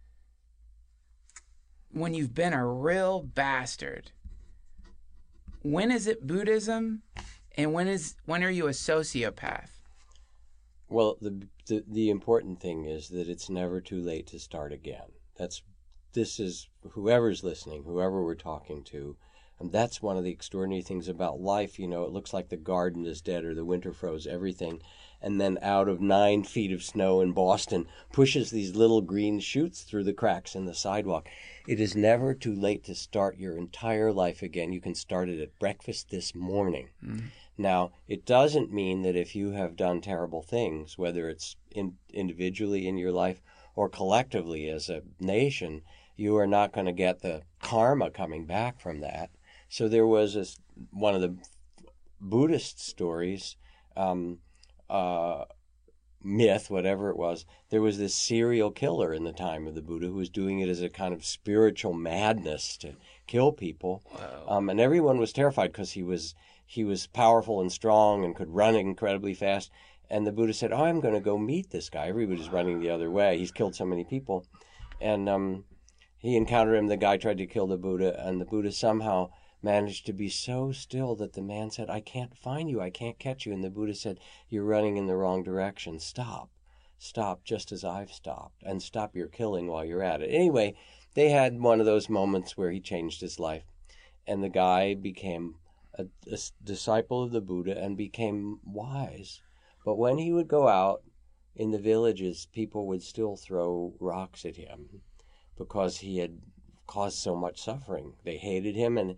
when you've been a real bastard, when is it Buddhism, and when is when are you a sociopath? Well, the, the the important thing is that it's never too late to start again. That's this is whoever's listening, whoever we're talking to, and that's one of the extraordinary things about life. You know, it looks like the garden is dead or the winter froze everything, and then out of nine feet of snow in Boston pushes these little green shoots through the cracks in the sidewalk. It is never too late to start your entire life again. You can start it at breakfast this morning. Mm-hmm. Now, it doesn't mean that if you have done terrible things, whether it's in, individually in your life or collectively as a nation, you are not going to get the karma coming back from that. So there was this, one of the Buddhist stories, um, uh, myth, whatever it was, there was this serial killer in the time of the Buddha who was doing it as a kind of spiritual madness to kill people. Wow. Um, and everyone was terrified because he was he was powerful and strong and could run incredibly fast. And the Buddha said, oh, I'm going to go meet this guy. Everybody's running the other way. He's killed so many people. And um, he encountered him. The guy tried to kill the Buddha, and the Buddha somehow managed to be so still that the man said, I can't find you, I can't catch you. And the Buddha said, you're running in the wrong direction. Stop. Stop just as I've stopped. And stop your killing while you're at it. Anyway, they had one of those moments where he changed his life. And the guy became a, a disciple of the Buddha and became wise. But when he would go out in the villages, people would still throw rocks at him because he had caused so much suffering. They hated him, and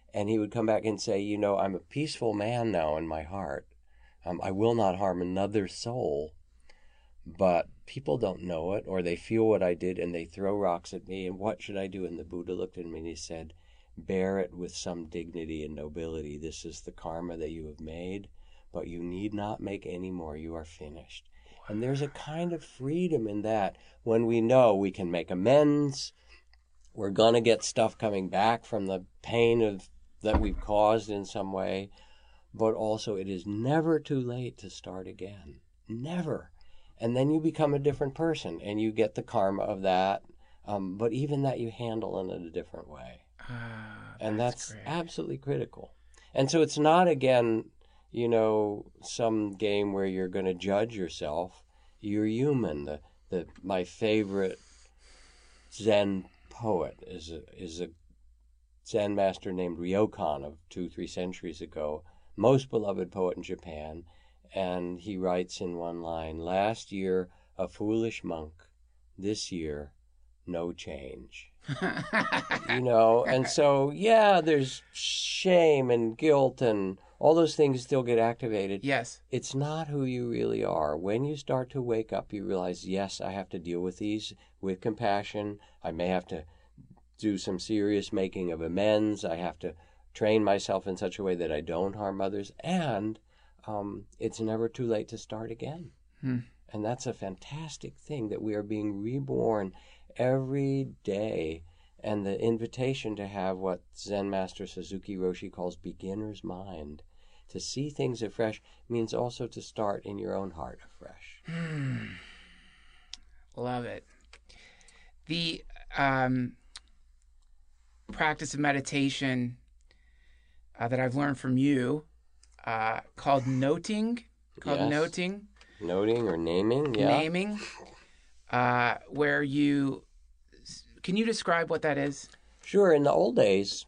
And he would come back and say, you know, I'm a peaceful man now in my heart. Um, I will not harm another soul. But people don't know it, or they feel what I did and they throw rocks at me. And what should I do? And the Buddha looked at me and he said, bear it with some dignity and nobility. This is the karma that you have made, but you need not make any more. You are finished. And there's a kind of freedom in that when we know we can make amends. We're going to get stuff coming back from the pain of that we've caused in some way. But also it is never too late to start again. Never. And then you become a different person and you get the karma of that. Um, but even that you handle in a different way. Ah, and that's, that's absolutely critical. And so it's not, again, you know, some game where you're going to judge yourself. You're human. The, the, my favorite Zen poet is a, is a Zen master named Ryokan of two, three centuries ago, most beloved poet in Japan. And he writes in one line, last year, a foolish monk. This year, no change. You know, and so, yeah, there's shame and guilt and all those things still get activated. Yes. It's not who you really are. When you start to wake up, you realize, yes, I have to deal with these with compassion. I may have to do some serious making of amends. I have to train myself in such a way that I don't harm others. And um, it's never too late to start again. Hmm. And that's a fantastic thing, that we are being reborn every day. And the invitation to have what Zen Master Suzuki Roshi calls beginner's mind, to see things afresh, means also to start in your own heart afresh. Hmm. Love it. The um, practice of meditation uh, that I've learned from you, uh, called noting, called Yes. noting. Noting or naming, yeah. Naming, uh, where you, can you describe what that is? Sure, in the old days,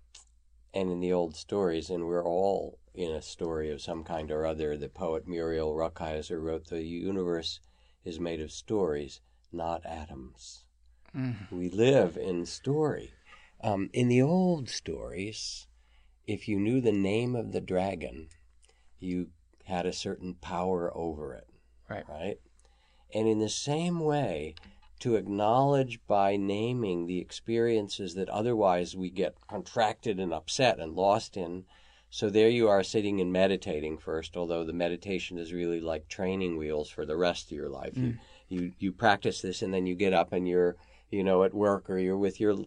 and in the old stories, and we're all in a story of some kind or other, the poet Muriel Rukeyser wrote, the universe is made of stories, not atoms. Mm. We live in story. Um, in the old stories, if you knew the name of the dragon, you had a certain power over it. Right. Right? And in the same way, to acknowledge by naming the experiences that otherwise we get contracted and upset and lost in. So there you are sitting and meditating first, although the meditation is really like training wheels for the rest of your life. Mm. You, you you practice this and then you get up and you're, you know, at work or you're with your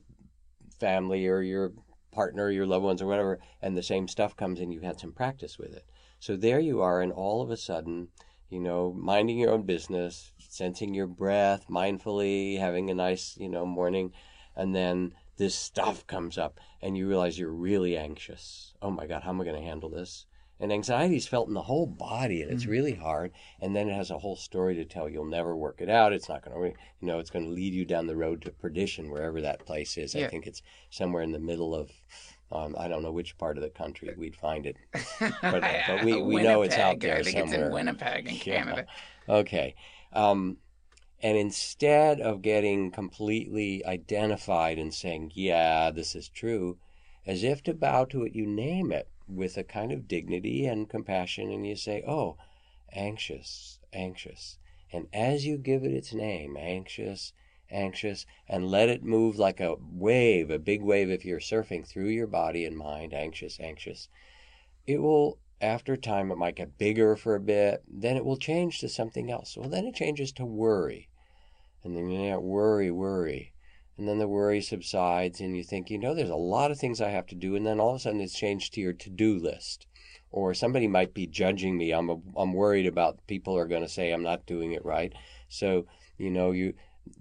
family or your partner, your loved ones or whatever, and the same stuff comes and you've had some practice with it. So there you are, and all of a sudden, you know, minding your own business, sensing your breath, mindfully, having a nice, you know, morning, and then this stuff comes up, and you realize you're really anxious. Oh my God, how am I going to handle this? And anxiety is felt in the whole body, and it's really hard. And then it has a whole story to tell. You'll never work it out. It's not going to, you know, it's going to lead you down the road to perdition, wherever that place is. Yeah. I think it's somewhere in the middle of, um, I don't know which part of the country we'd find it. But, uh, but we, we know it's out there I think somewhere. It's in Winnipeg in Canada. Yeah. Okay. Um, and instead of getting completely identified and saying, yeah, this is true, as if to bow to it, you name it with a kind of dignity and compassion, and you say, oh, anxious, anxious. And as you give it its name, anxious, anxious, and let it move like a wave, a big wave if you're surfing through your body and mind, anxious, anxious, it will, after time, it might get bigger for a bit, then it will change to something else. Well, then it changes to worry. And then you know, worry, worry. And then the worry subsides and you think, you know, there's a lot of things I have to do. And then all of a sudden it's changed to your to-do list. Or somebody might be judging me. I'm a, I'm worried about people are going to say I'm not doing it right. So, you know, you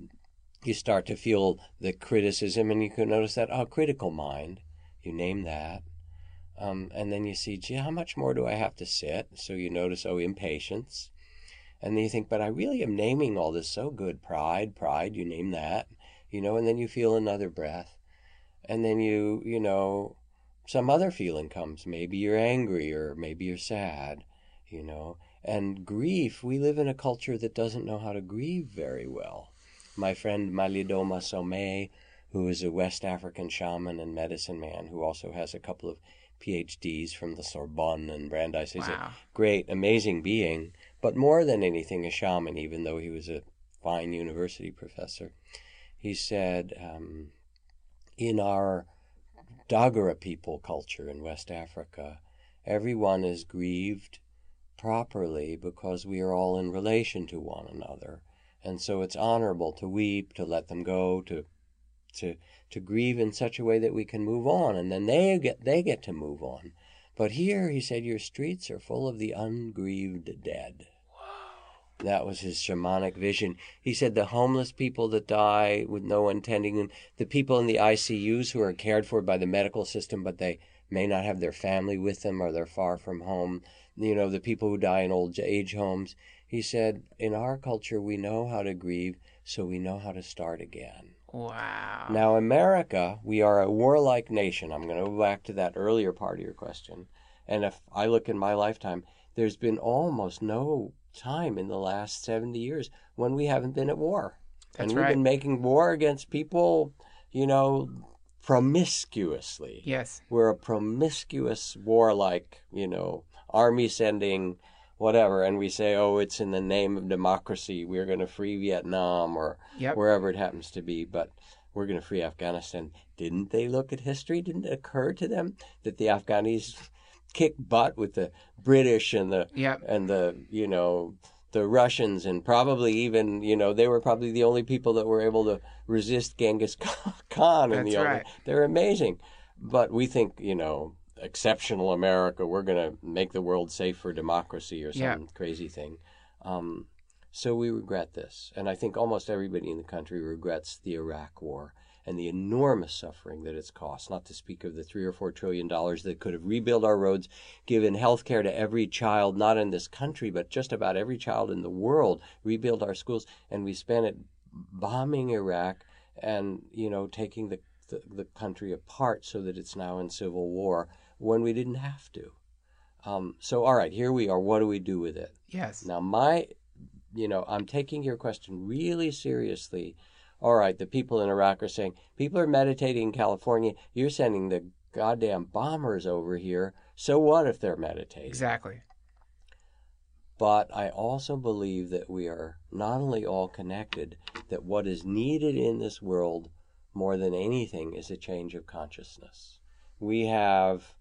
you start to feel the criticism, and you can notice that, oh, critical mind. You name that. Um, and then you see, gee, how much more do I have to sit? So you notice, oh, impatience. And then you think, but I really am naming all this so good. Pride, pride, you name that. You know, and then you feel another breath. And then you, you know, some other feeling comes. Maybe you're angry or maybe you're sad, you know. And grief, we live in a culture that doesn't know how to grieve very well. My friend Malidoma Somé, who is a West African shaman and medicine man who also has a couple of P H Ds from the Sorbonne and Brandeis. He's Wow. a great, amazing being, but more than anything, a shaman, even though he was a fine university professor. He said, um, in our Dagara people culture in West Africa, everyone is grieved properly because we are all in relation to one another. And so it's honorable to weep, to let them go, to to to grieve in such a way that we can move on, and then they get they get to move on. But here, he said, your streets are full of the ungrieved dead. Wow. That was his shamanic vision. He said the homeless people that die with no one tending them, the people in the I C Us who are cared for by the medical system, but they may not have their family with them or they're far from home, you know, the people who die in old age homes. He said, in our culture, we know how to grieve, so we know how to start again. Wow. Now, America, we are a warlike nation. I'm going to go back to that earlier part of your question. And if I look in my lifetime, there's been almost no time in the last seventy years when we haven't been at war. That's and we've right. been making war against people, you know, promiscuously. Yes. We're a promiscuous, warlike, you know, army sending whatever, and we say, oh, it's in the name of democracy. We're going to free Vietnam or Yep. wherever it happens to be, but we're going to free Afghanistan. Didn't they look at history? Didn't it occur to them that the Afghanis kicked butt with the British and the Yep. and the you know the Russians, and probably even you know they were probably the only people that were able to resist Genghis Khan and That's the only, right. they're amazing. But we think you know exceptional America, we're going to make the world safe for democracy or some Yeah. crazy thing. Um, so we regret this. And I think almost everybody in the country regrets the Iraq War and the enormous suffering that it's cost, not to speak of the three or four trillion dollars that could have rebuilt our roads, given health care to every child, not in this country, but just about every child in the world, rebuild our schools. And we spent it bombing Iraq and, you know, taking the, the, the country apart so that it's now in civil war when we didn't have to. Um, so, all right, here we are. What do we do with it? Yes. Now, my, you know, I'm taking your question really seriously. All right, the people in Iraq are saying, people are meditating in California. You're sending the goddamn bombers over here. So what if they're meditating? Exactly. But I also believe that we are not only all connected, that what is needed in this world more than anything is a change of consciousness. We have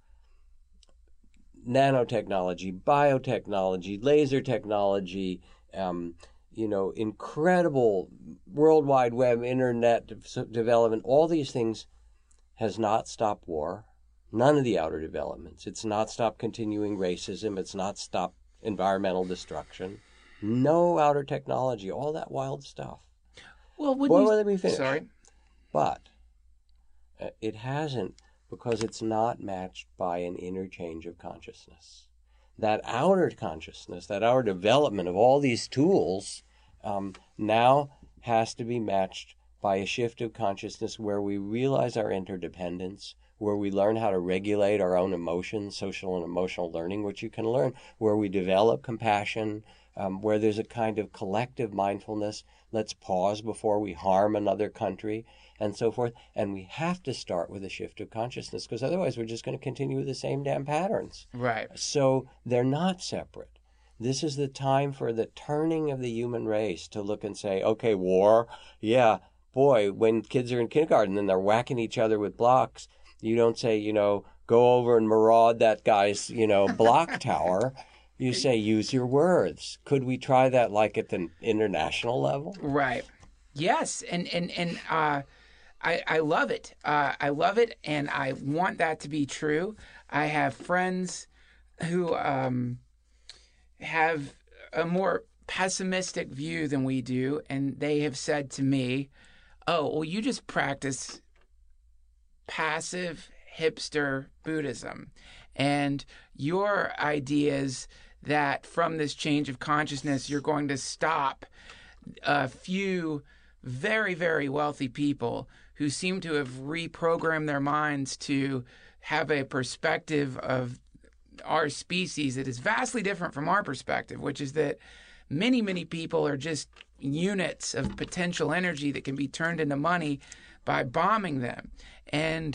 nanotechnology, biotechnology, laser technology, um, you know, incredible World Wide Web, internet de- development. All these things has not stopped war. None of the outer developments. It's not stopped continuing racism. It's not stopped environmental destruction. No outer technology. All that wild stuff. Well, would Well, you... let me finish. Sorry. But uh, it hasn't, because it's not matched by an interchange of consciousness. That outer consciousness, that outer development of all these tools um, now has to be matched by a shift of consciousness where we realize our interdependence, where we learn how to regulate our own emotions, social and emotional learning, which you can learn, where we develop compassion, um, where there's a kind of collective mindfulness. Let's pause before we harm another country, and so forth. And we have to start with a shift of consciousness, because otherwise we're just going to continue with the same damn patterns. Right. So they're not separate. This is the time for the turning of the human race to look and say, okay, war, yeah, boy, when kids are in kindergarten and they're whacking each other with blocks, you don't say, you know, go over and maraud that guy's, you know, block tower. You say, use your words. Could we try that like at the international level? Right. Yes. And, and, and, uh, I, I love it. Uh, I love it. And I want that to be true. I have friends who, um, have a more pessimistic view than we do. And they have said to me, oh, well, you just practice passive hipster Buddhism. And your ideas that from this change of consciousness, you're going to stop a few very, very wealthy people who seem to have reprogrammed their minds to have a perspective of our species that is vastly different from our perspective, which is that many, many people are just units of potential energy that can be turned into money by bombing them. And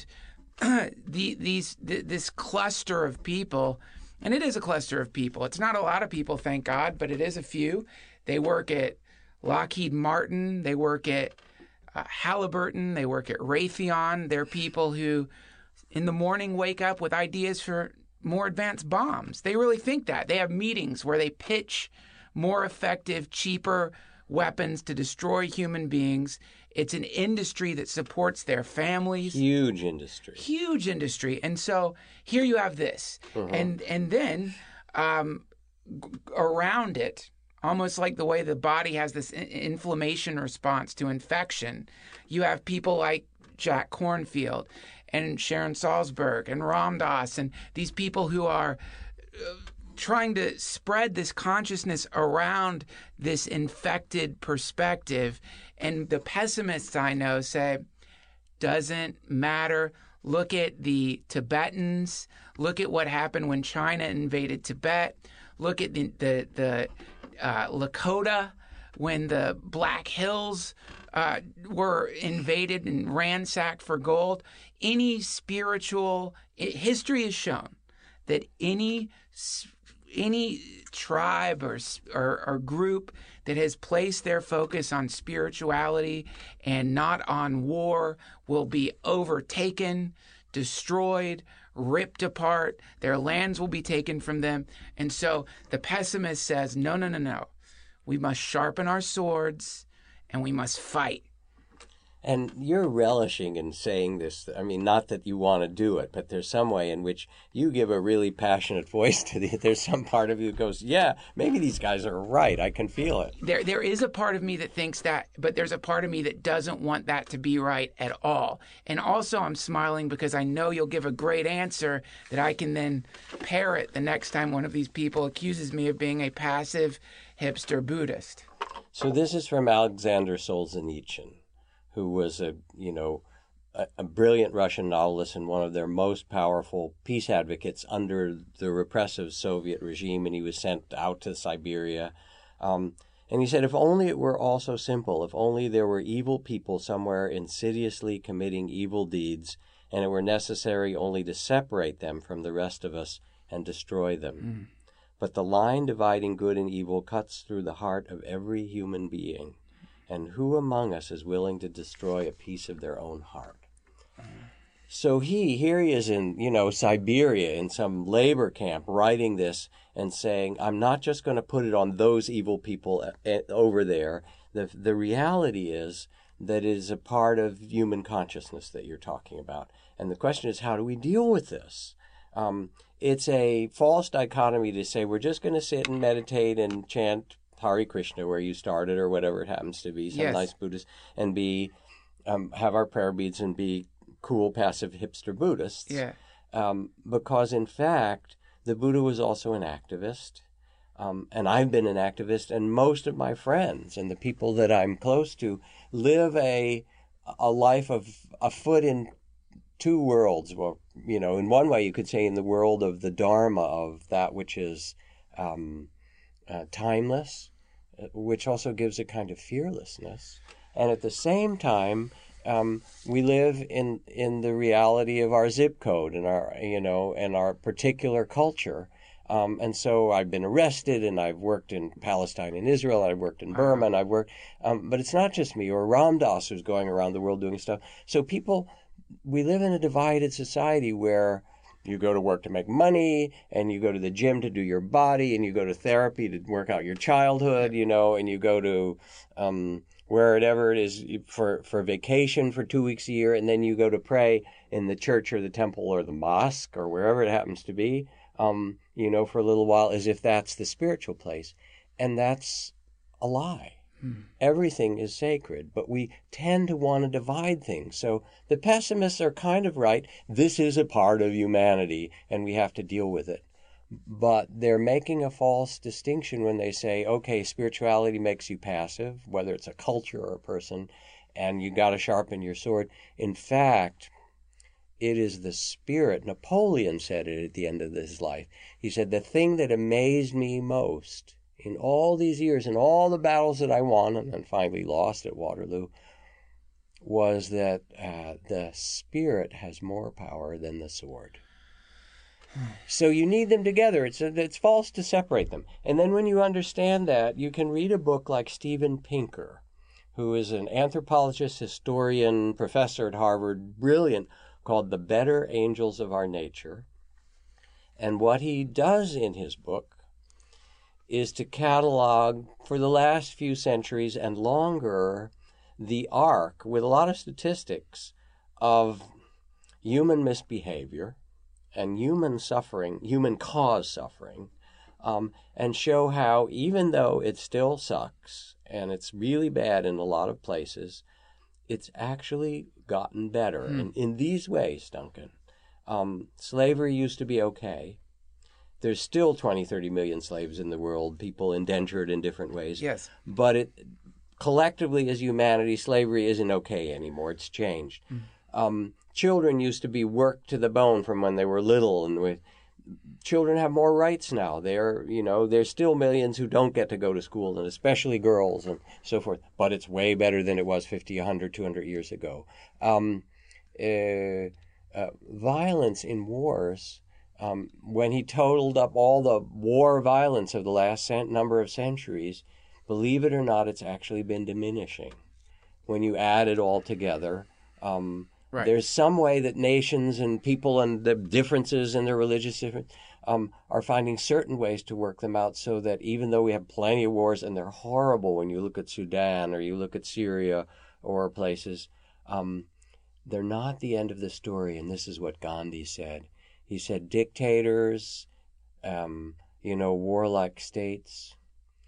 the these th- this cluster of people, and it is a cluster of people. It's not a lot of people, thank God, but it is a few. They work at Lockheed Martin. They work at uh, Halliburton. They work at Raytheon. They're people who, in the morning, wake up with ideas for more advanced bombs. They really think that. They have meetings where they pitch more effective, cheaper weapons to destroy human beings. It's an industry that supports their families. Huge industry. Huge industry. And so here you have this. Mm-hmm. And and then um, g- around it, almost like the way the body has this in- inflammation response to infection, you have people like Jack Kornfield and Sharon Salzberg and Ram Dass and these people who are uh, trying to spread this consciousness around this infected perspective. And the pessimists I know say, doesn't matter. Look at the Tibetans. Look at what happened when China invaded Tibet. Look at the the, the uh, Lakota when the Black Hills uh, were invaded and ransacked for gold. Any spiritual history has shown that any any tribe or, or or group that has placed their focus on spirituality and not on war will be overtaken, destroyed, ripped apart. Their lands will be taken from them. And so the pessimist says, no, no, no, no. We must sharpen our swords and we must fight. And you're relishing in saying this. I mean, not that you want to do it, but there's some way in which you give a really passionate voice to the. There's some part of you that goes, yeah, maybe these guys are right. I can feel it. There, there is a part of me that thinks that, but there's a part of me that doesn't want that to be right at all. And also I'm smiling because I know you'll give a great answer that I can then parrot the next time one of these people accuses me of being a passive hipster Buddhist. So this is from Alexander Solzhenitsyn, who was a, you know, a, a brilliant Russian novelist and one of their most powerful peace advocates under the repressive Soviet regime, and he was sent out to Siberia. Um, and he said, if only it were all so simple, if only there were evil people somewhere insidiously committing evil deeds, and it were necessary only to separate them from the rest of us and destroy them. Mm. But the line dividing good and evil cuts through the heart of every human being. And who among us is willing to destroy a piece of their own heart? So he, here he is in, you know, Siberia in some labor camp writing this and saying, I'm not just going to put it on those evil people over there. The, the reality is that it is a part of human consciousness that you're talking about. And the question is, how do we deal with this? Um, it's a false dichotomy to say we're just going to sit and meditate and chant Hare Krishna, where you started, or whatever it happens to be, some yes. nice Buddhist, and be um, have our prayer beads and be cool, passive hipster Buddhists. Yeah. Um, because in fact, the Buddha was also an activist, um, and I've been an activist, and most of my friends and the people that I'm close to live a a life of a foot in two worlds. Well, you know, in one way, you could say in the world of the Dharma, of that which is Um, Uh, timeless, which also gives a kind of fearlessness. And at the same time, um, we live in, in the reality of our zip code and our, you know, and our particular culture. Um, and so I've been arrested, and I've worked in Palestine and Israel, and I've worked in Burma, and I've worked, um, but it's not just me, or Ram Dass, who's going around the world doing stuff. So people, we live in a divided society where you go to work to make money, and you go to the gym to do your body, and you go to therapy to work out your childhood, you know, and you go to um, wherever it is for, for vacation for two weeks a year, and then you go to pray in the church or the temple or the mosque or wherever it happens to be, um, you know, for a little while, as if that's the spiritual place. And that's a lie. Everything is sacred, but we tend to want to divide things. So the pessimists are kind of right. This is a part of humanity, and we have to deal with it. But they're making a false distinction when they say, okay, spirituality makes you passive, whether it's a culture or a person, and you got to sharpen your sword. In fact, it is the spirit. Napoleon said it at the end of his life. He said, the thing that amazed me most in all these years, in all the battles that I won and then finally lost at Waterloo, was that uh, the spirit has more power than the sword. So you need them together. It's it's false to separate them. And then when you understand that, you can read a book like Steven Pinker, who is an anthropologist, historian, professor at Harvard, brilliant, called The Better Angels of Our Nature. And what he does in his book is to catalog, for the last few centuries and longer, the arc, with a lot of statistics, of human misbehavior and human suffering, human cause suffering, um, and show how even though it still sucks and it's really bad in a lot of places, it's actually gotten better. Mm. And in these ways, Duncan, um, slavery used to be okay. There's still twenty, thirty million slaves in the world, people indentured in different ways. Yes. But it collectively as humanity, slavery isn't okay anymore. It's changed. Mm. Um, children used to be worked to the bone from when they were little, and we, children have more rights now. They're, you know, there's still millions who don't get to go to school, and especially girls and so forth. But it's way better than it was fifty, one hundred, two hundred years ago. Um, uh, uh, violence in wars, um, when he totaled up all the war violence of the last cent- number of centuries, believe it or not, it's actually been diminishing. When you add it all together, um, right. There's some way that nations and people and the differences in their religious difference um, are finding certain ways to work them out, so that even though we have plenty of wars, and they're horrible when you look at Sudan or you look at Syria or places, um, they're not the end of the story. And this is what Gandhi said. He said, dictators, um, you know, warlike states,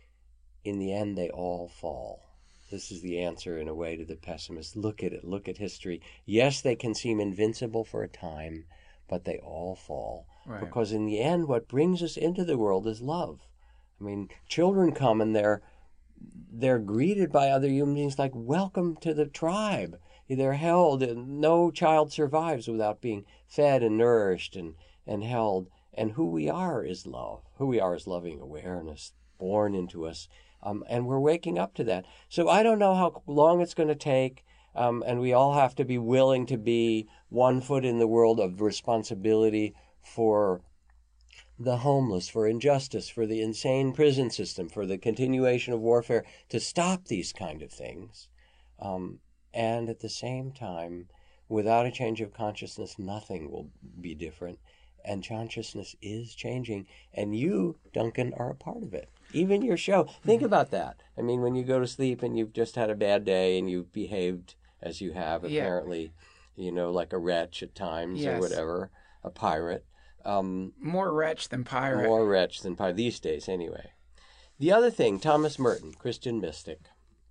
in the end, they all fall. This is the answer, in a way, to the pessimist. Look at it. Look at history. Yes, they can seem invincible for a time, but they all fall. Right. Because in the end, what brings us into the world is love. I mean, children come and they're they're greeted by other human beings like, welcome to the tribe. They're held. No child survives without being fed and nourished and, and held. And who we are is love. Who we are is loving awareness, born into us. Um, and we're waking up to that. So I don't know how long it's going to take, um, and we all have to be willing to be one foot in the world of responsibility for the homeless, for injustice, for the insane prison system, for the continuation of warfare, to stop these kind of things. Um, and at the same time, without a change of consciousness, nothing will be different. And consciousness is changing. And you, Duncan, are a part of it. Even your show. Think about that. I mean, when you go to sleep and you've just had a bad day and you've behaved as you have, apparently, yeah. you know, like a wretch at times, yes. or whatever, a pirate. Um, more wretch than pirate. More wretch than pirate, these days anyway. The other thing, Thomas Merton, Christian mystic,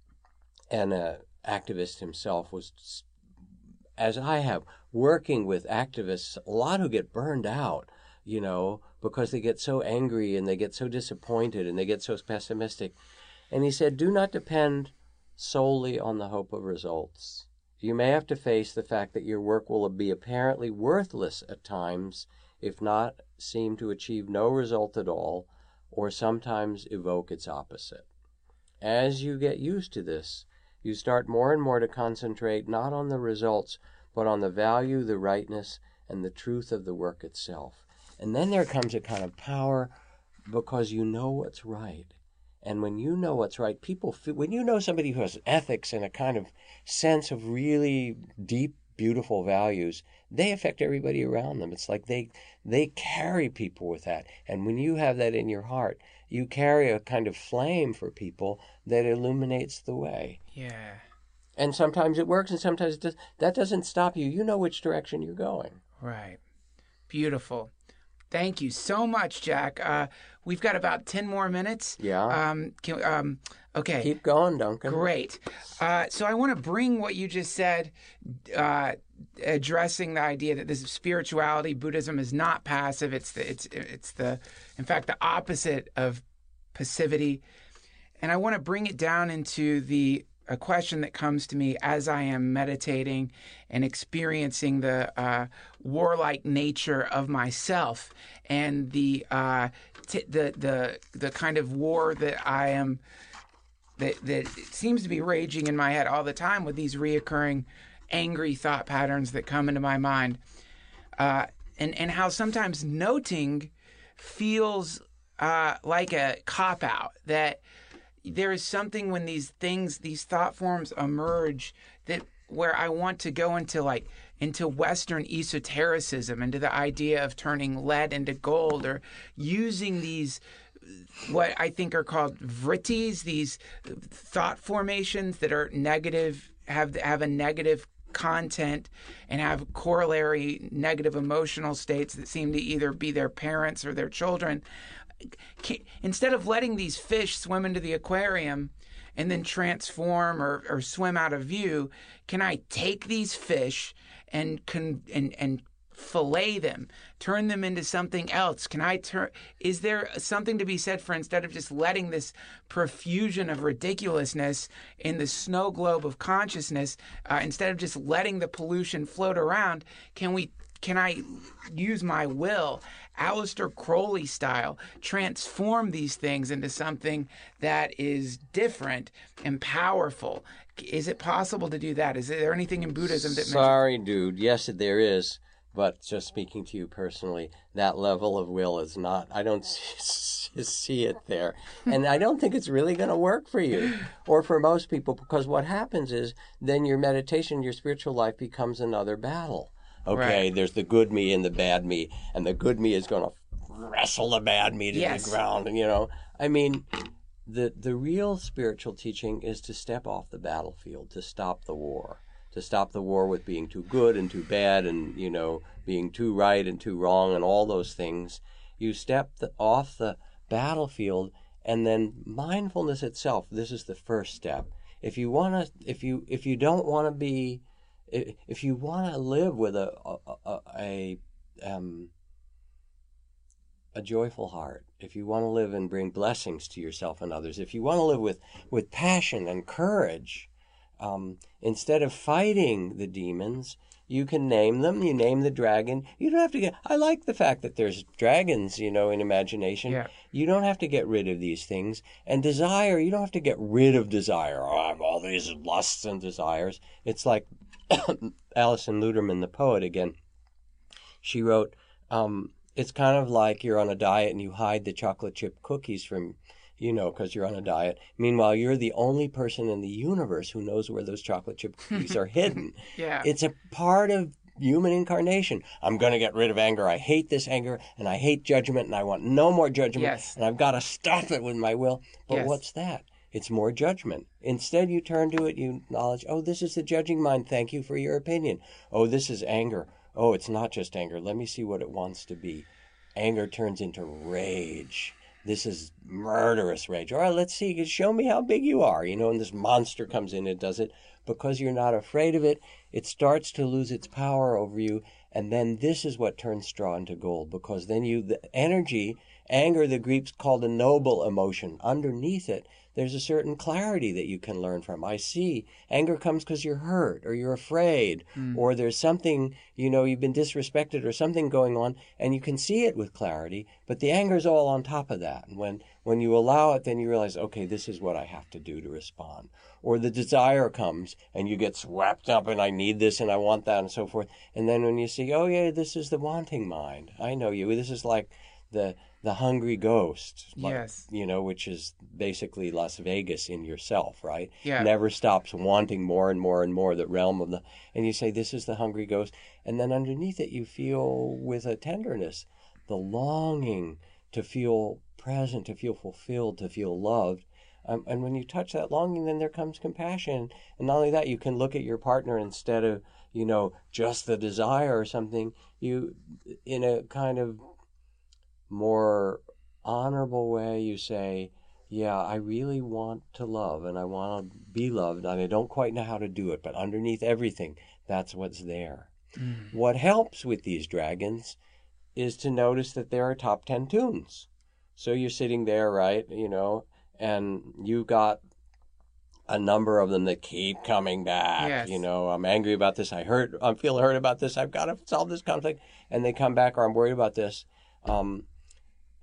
and an activist himself, was, as I have, working with activists, a lot who get burned out, you know, because they get so angry and they get so disappointed and they get so pessimistic. And he said, do not depend solely on the hope of results. You may have to face the fact that your work will be apparently worthless at times, if not seem to achieve no result at all, or sometimes evoke its opposite. As you get used to this, you start more and more to concentrate not on the results, but on the value, the rightness, and the truth of the work itself. And then there comes a kind of power, because you know what's right. And when you know what's right, people feel, when you know somebody who has ethics and a kind of sense of really deep, beautiful values, they affect everybody around them. It's like they they carry people with that. And when you have that in your heart, you carry a kind of flame for people that illuminates the way. Yeah. And sometimes it works and sometimes it does. That doesn't stop you. You know which direction you're going. Right. Beautiful. Thank you so much, Jack. Uh, we've got about ten more minutes. Yeah. Um, can, um, okay. Keep going, Duncan. Great. Uh, so I want to bring what you just said, uh, addressing the idea that this spirituality, Buddhism, is not passive. It's the, it's, it's the, in fact, the opposite of passivity. And I want to bring it down into the a question that comes to me as I am meditating and experiencing the uh, warlike nature of myself, and the uh, t- the the the kind of war that I am that, that seems to be raging in my head all the time with these reoccurring angry thought patterns that come into my mind. Uh, and, and how sometimes noting feels uh, like a cop-out, that there is something when these things, these thought forms emerge that where I want to go into like into Western esotericism, into the idea of turning lead into gold, or using these what I think are called vrittis, these thought formations that are negative, have have a negative content and have corollary negative emotional states that seem to either be their parents or their children. Instead of letting these fish swim into the aquarium and then transform or, or swim out of view, can I take these fish and con, and and fillet them, turn them into something else? Can I turn? Is there something to be said for, instead of just letting this profusion of ridiculousness in the snow globe of consciousness, uh, instead of just letting the pollution float around, can we? Can I use my will, Aleister Crowley style, transform these things into something that is different and powerful? Is it possible to do that? Is there anything in Buddhism that... Sorry, mentions... dude. Yes, there is. But just speaking to you personally, that level of will is not, I don't see, see it there. And I don't think it's really going to work for you or for most people, because what happens is then your meditation, your spiritual life becomes another battle. Okay, right. There's the good me and the bad me, and the good me is going to wrestle the bad me to yes. the ground. You know, I mean, the the real spiritual teaching is to step off the battlefield, to stop the war, to stop the war with being too good and too bad, and you know, being too right and too wrong, and all those things. You step the, off the battlefield, and then mindfulness itself. This is the first step. If you want to, if you if you don't want to be If you want to live with a a, a, a, um, a joyful heart, if you want to live and bring blessings to yourself and others, if you want to live with, with passion and courage, um, instead of fighting the demons, you can name them. You name the dragon. You don't have to get... I like the fact that there's dragons, you know, in imagination. Yeah. You don't have to get rid of these things. And desire, you don't have to get rid of desire. Oh, I have all these lusts and desires. It's like Alison Luterman, the poet, again. She wrote, um, it's kind of like you're on a diet and you hide the chocolate chip cookies from, you know, because you're on a diet. Meanwhile, you're the only person in the universe who knows where those chocolate chip cookies are hidden. Yeah. It's a part of human incarnation. I'm going to get rid of anger. I hate this anger, and I hate judgment, and I want no more judgment. Yes. And I've got to stop it with my will. But yes. What's that? It's more judgment. Instead, you turn to it, you acknowledge, oh, this is the judging mind. Thank you for your opinion. Oh, this is anger. Oh, it's not just anger. Let me see what it wants to be. Anger turns into rage. This is murderous rage. All right, let's see. Show me how big you are. You know, and this monster comes in and does it. Because you're not afraid of it, it starts to lose its power over you. And then this is what turns straw into gold. Because then you, the energy, anger, the Greeks called a noble emotion. Underneath it, there's a certain clarity that you can learn from. I see. Anger comes because you're hurt or you're afraid mm. or there's something, you know, you've been disrespected or something going on, and you can see it with clarity, but the anger is all on top of that. And when, when you allow it, then you realize, okay, this is what I have to do to respond. Or the desire comes and you get swept up and I need this and I want that and so forth. And then when you see, oh, yeah, this is the wanting mind. I know you. This is like the... the hungry ghost, like, yes, you know, which is basically Las Vegas in yourself, right? Yeah. Never stops wanting more and more and more, the realm of the, and you say, this is the hungry ghost. And then underneath it, you feel with a tenderness, the longing to feel present, to feel fulfilled, to feel loved. Um, and when you touch that longing, then there comes compassion. And not only that, you can look at your partner instead of, you know, just the desire or something, you, in a kind of more honorable way, you say, yeah, I really want to love and I want to be loved and I don't quite know how to do it, but underneath everything, that's what's there. Mm. What helps with these dragons is to notice that there are top ten tunes. So you're sitting there, right, you know, and you've got a number of them that keep coming back. Yes. You know, I'm angry about this, I hurt, I feel hurt about this, I've got to solve this conflict, and they come back, or I'm worried about this. Um,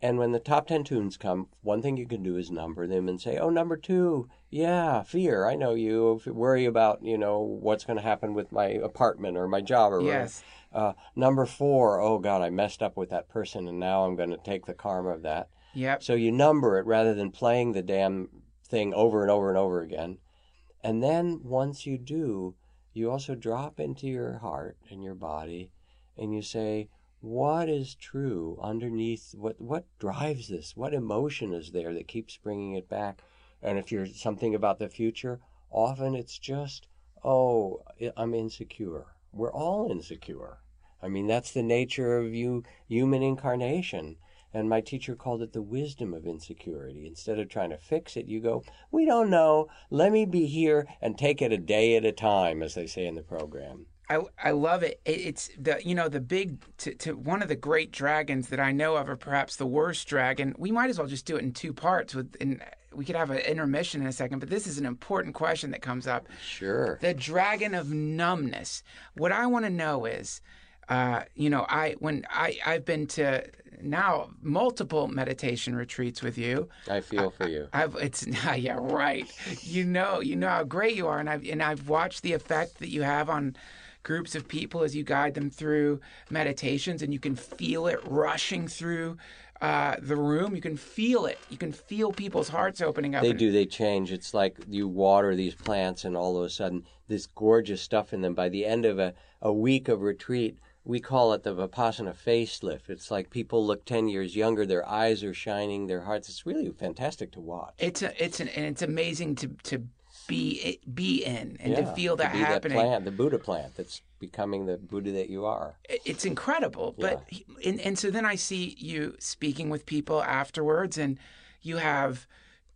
And when the top ten tunes come, one thing you can do is number them and say, oh, number two, yeah, fear, I know you. Worry about, you know, what's going to happen with my apartment or my job or Yes. Uh, number four, oh, God, I messed up with that person, and now I'm going to take the karma of that. Yep. So you number it rather than playing the damn thing over and over and over again. And then once you do, you also drop into your heart and your body, and you say, what is true underneath? What what drives this? What emotion is there that keeps bringing it back? And if you're something about the future, often it's just, oh, I'm insecure. We're all insecure. I mean, that's the nature of you, human incarnation. And my teacher called it the wisdom of insecurity. Instead of trying to fix it, you go, we don't know. Let me be here and take it a day at a time, as they say in the program. I, I love it. it. It's the you know the big to, to one of the great dragons that I know of, or perhaps the worst dragon. We might as well just do it in two parts. With and we could have an intermission in a second, but this is an important question that comes up. Sure. The dragon of numbness. What I want to know is, uh, you know, I when I I've been to now multiple meditation retreats with you. I feel for you. I've it's yeah right. You know you know how great you are, and I've and I've watched the effect that you have on groups of people as you guide them through meditations, and you can feel it rushing through uh, the room. You can feel it. You can feel people's hearts opening up. They and, do. They change. It's like you water these plants, and all of a sudden, this gorgeous stuff in them. By the end of a, a week of retreat, we call it the Vipassana facelift. It's like people look ten years younger. Their eyes are shining. Their hearts. It's really fantastic to watch. It's a, it's an, and it's amazing to to be be in and yeah, to feel that to be happening. That plant, the Buddha plant that's becoming the Buddha that you are. It's incredible. But Yeah. and, and so then I see you speaking with people afterwards, and you have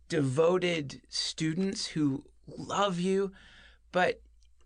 devoted students who love you, but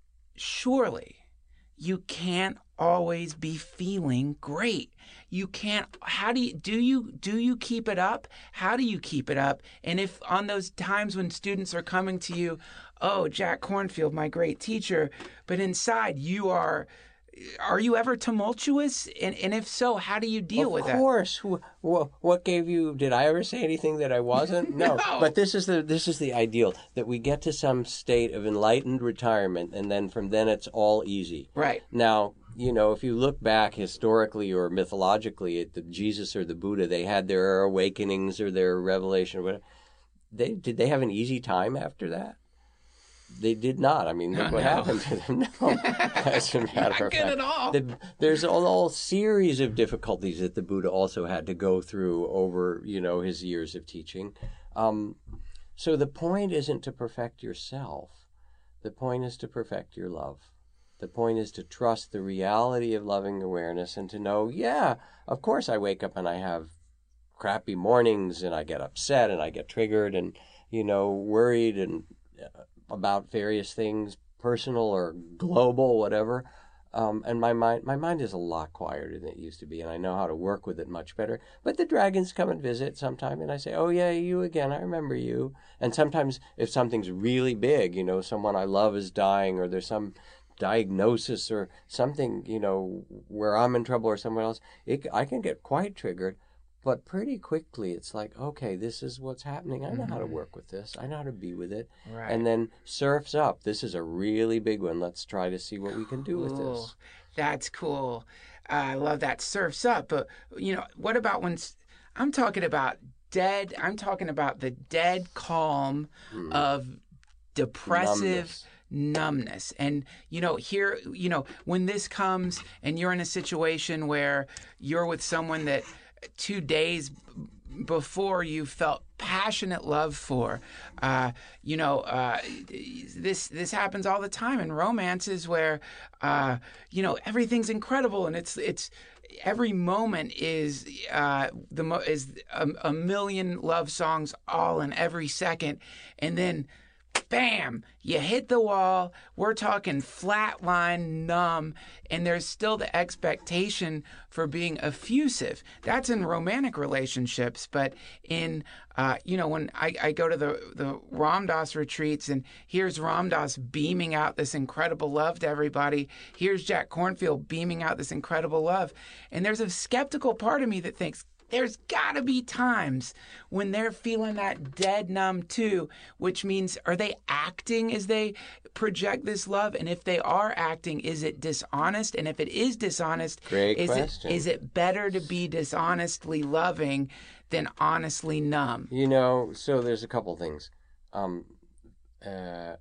surely you can't always be feeling great. You can't. How do you do you do you keep it up? How do you keep it up? And if on those times when students are coming to you, oh, Jack Kornfield, my great teacher, but inside you are, are you ever tumultuous? And and if so, how do you deal with that? Of course. What, what gave you? Did I ever say anything that I wasn't? No. No. But this is the this is the ideal, that we get to some state of enlightened retirement, and then from then it's all easy. Right. Now, you know, if you look back historically or mythologically at the Jesus or the Buddha, they had their awakenings or their revelation or whatever. They did they have an easy time after that? They did not. I mean, look what no. happened to them. No, as a matter Not of good fact. at all. The, there's a whole series of difficulties that the Buddha also had to go through over, you know, his years of teaching. Um, so the point isn't to perfect yourself. The point is to perfect your love. The point is to trust the reality of loving awareness and to know, yeah, of course I wake up and I have crappy mornings and I get upset and I get triggered and, you know, worried and uh, about various things, personal or global, whatever. Um, and my mind, my mind is a lot quieter than it used to be, and I know how to work with it much better. But the dragons come and visit sometime, and I say, "Oh yeah, you again. I remember you." And sometimes, if something's really big, you know, someone I love is dying, or there's some diagnosis or something, you know, where I'm in trouble or someone else, it, I can get quite triggered. But pretty quickly, it's like, okay, this is what's happening. I know how to work with this. I know how to be with it. Right. And then surfs up. This is a really big one. Let's try to see what we can do with Cool. this. That's cool. Uh, I love that. Surfs up. But, you know, what about when s- I'm talking about dead, I'm talking about the dead calm Mm. of depressive Numbness. numbness. And, you know, here, you know, when this comes and you're in a situation where you're with someone that two days before you felt passionate love for, uh, you know, uh, this this happens all the time in romances where, uh, you know, everything's incredible and it's it's every moment is uh, the mo- is a, a million love songs all in every second, and then bam, you hit the wall. We're talking flatline, numb, and there's still the expectation for being effusive. That's in romantic relationships, but in, uh, you know, when I, I go to the, the Ram Dass retreats, and here's Ram Dass beaming out this incredible love to everybody. Here's Jack Kornfield beaming out this incredible love. And there's a skeptical part of me that thinks, there's got to be times when they're feeling that dead numb too, which means, are they acting as they project this love? And if they are acting, is it dishonest? And if it is dishonest, Great is question. it is it better to be dishonestly loving than honestly numb? You know, so there's a couple things. Um, uh,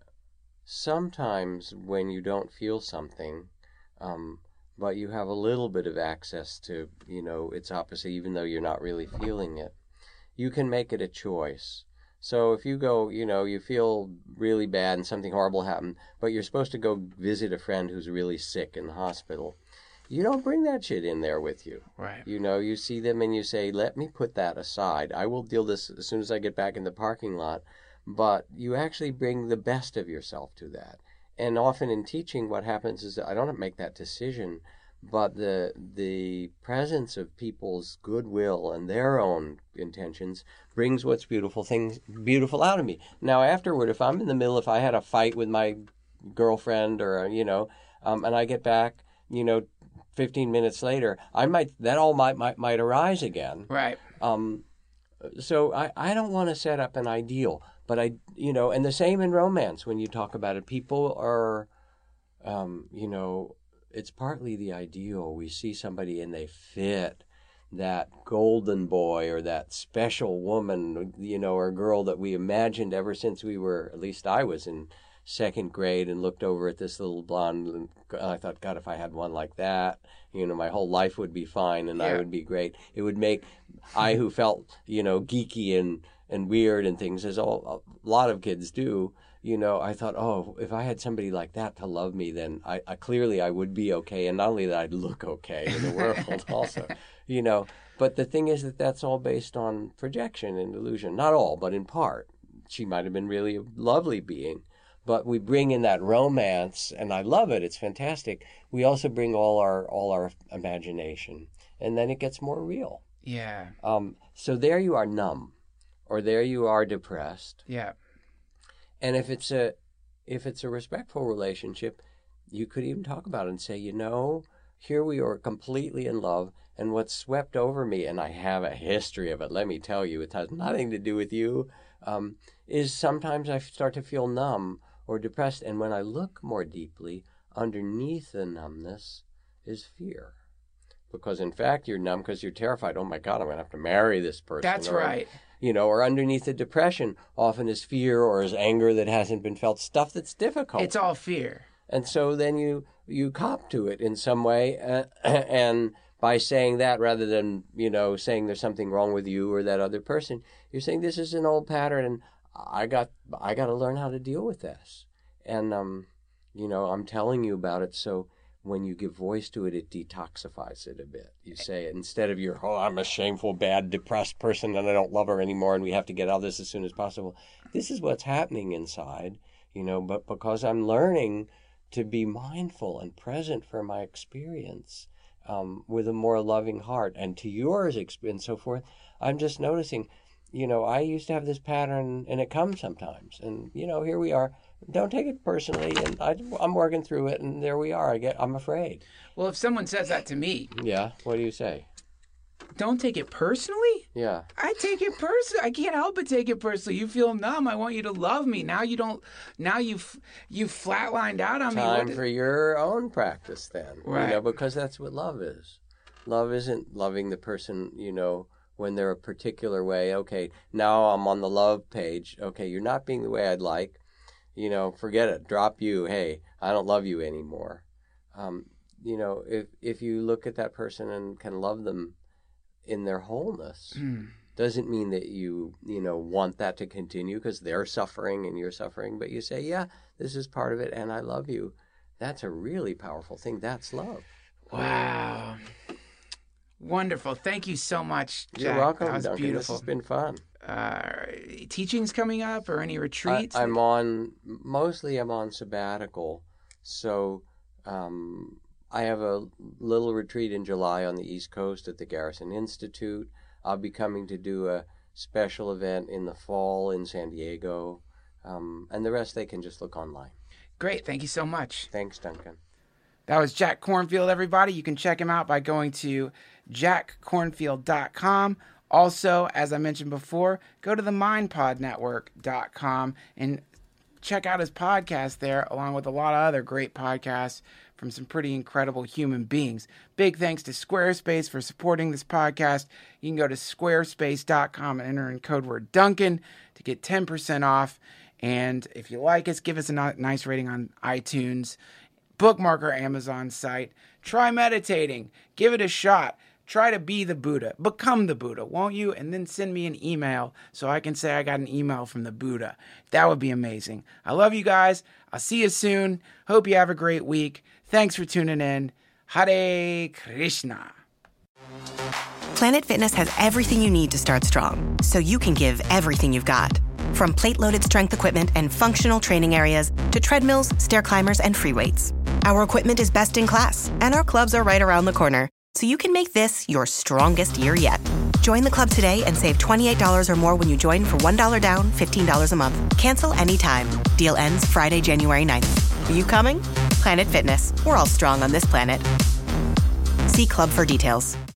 sometimes when you don't feel something, um, but you have a little bit of access to, you know, its opposite, even though you're not really feeling it, you can make it a choice. So if you go, you know, you feel really bad and something horrible happened, but you're supposed to go visit a friend who's really sick in the hospital, you don't bring that shit in there with you. Right. You know, you see them and you say, let me put that aside. I will deal this as soon as I get back in the parking lot. But you actually bring the best of yourself to that. And often in teaching, what happens is that I don't make that decision, but the the presence of people's goodwill and their own intentions brings what's beautiful things beautiful out of me. Now, afterward, if I'm in the middle, if I had a fight with my girlfriend or, you know, um, and I get back, you know, fifteen minutes later, I might, that all might, might, might arise again. Right. Um, so I, I don't want to set up an ideal. But I, you know, and the same in romance when you talk about it. People are, um, you know, it's partly the ideal. We see somebody and they fit that golden boy or that special woman, you know, or girl that we imagined ever since we were, at least I was in second grade and looked over at this little blonde. And I thought, God, if I had one like that, you know, my whole life would be fine and yeah. I would be great. It would make I who felt, you know, geeky and and weird and things, as all, a lot of kids do, you know, I thought, oh, if I had somebody like that to love me, then I, I clearly I would be okay. And not only that, I'd look okay in the world also, you know. But the thing is that that's all based on projection and illusion. Not all, but in part. She might have been really a lovely being. But we bring in that romance, and I love it. It's fantastic. We also bring all our all our imagination, and then it gets more real. Yeah. Um. So there you are numb. Or there you are depressed. Yeah. And if it's a if it's a respectful relationship, you could even talk about it and say, you know, here we are completely in love, and what's swept over me, and I have a history of it, let me tell you, it has nothing to do with you, um, is sometimes I start to feel numb or depressed, and when I look more deeply, underneath the numbness is fear. Because, in fact, you're numb because you're terrified. Oh, my God, I'm going to have to marry this person. That's or, right. You know, or underneath the depression often is fear or is anger that hasn't been felt, stuff that's difficult. It's all fear. And so then you, you cop to it in some way. Uh, and by saying that, rather than, you know, saying there's something wrong with you or that other person, you're saying this is an old pattern and I got I got to learn how to deal with this. And, um, you know, I'm telling you about it so when you give voice to it, it detoxifies it a bit. You say it instead of your, oh, I'm a shameful, bad, depressed person and I don't love her anymore and we have to get out of this as soon as possible. This is what's happening inside, you know, but because I'm learning to be mindful and present for my experience um, with a more loving heart and to yours and so forth, I'm just noticing, you know, I used to have this pattern and it comes sometimes. And, you know, here we are. Don't take it personally, and I, I'm working through it, and there we are. I get, I'm afraid. Well, if someone says that to me, yeah, what do you say? Don't take it personally? Yeah. I take it personally. I can't help but take it personally. You feel numb. I want you to love me. Now you don't. Now you've you've flatlined out on Time me. Time for your own practice, then. Right. You know, because that's what love is. Love isn't loving the person, you know, when they're a particular way. Okay, now I'm on the love page. Okay, you're not being the way I'd like. You know, forget it. Drop you. Hey, I don't love you anymore. Um, you know, if if you look at that person and can love them in their wholeness, mm. doesn't mean that you, you know, want that to continue because they're suffering and you're suffering. But you say, yeah, this is part of it and I love you. That's a really powerful thing. That's love. Wow. Wonderful. Thank you so much, Jack. You're welcome, that was Duncan. Beautiful. This has been fun. Uh, teachings coming up or any retreats? I, I'm on, mostly I'm on sabbatical. So um, I have a little retreat in July on the East Coast at the Garrison Institute. I'll be coming to do a special event in the fall in San Diego. Um, and the rest they can just look online. Great. Thank you so much. Thanks, Duncan. That was Jack Kornfield, everybody. You can check him out by going to jack kornfield dot com. Also, as I mentioned before, go to the mind pod network dot com and check out his podcast there, along with a lot of other great podcasts from some pretty incredible human beings. Big thanks to Squarespace for supporting this podcast. You can go to squarespace dot com and enter in code word Duncan to get ten percent off. And if you like us, give us a nice rating on iTunes. Bookmark our Amazon site. Try meditating. Give it a shot. Try to be the Buddha. Become the Buddha, won't you? And then send me an email so I can say I got an email from the Buddha. That would be amazing. I love you guys. I'll see you soon. Hope you have a great week. Thanks for tuning in. Hare Krishna. Planet Fitness has everything you need to start strong, so you can give everything you've got. From plate-loaded strength equipment and functional training areas to treadmills, stair climbers, and free weights. Our equipment is best in class, and our clubs are right around the corner, so you can make this your strongest year yet. Join the club today and save twenty-eight dollars or more when you join for one dollar down, fifteen dollars a month. Cancel anytime. Deal ends Friday, January ninth. Are you coming? Planet Fitness. We're all strong on this planet. See club for details.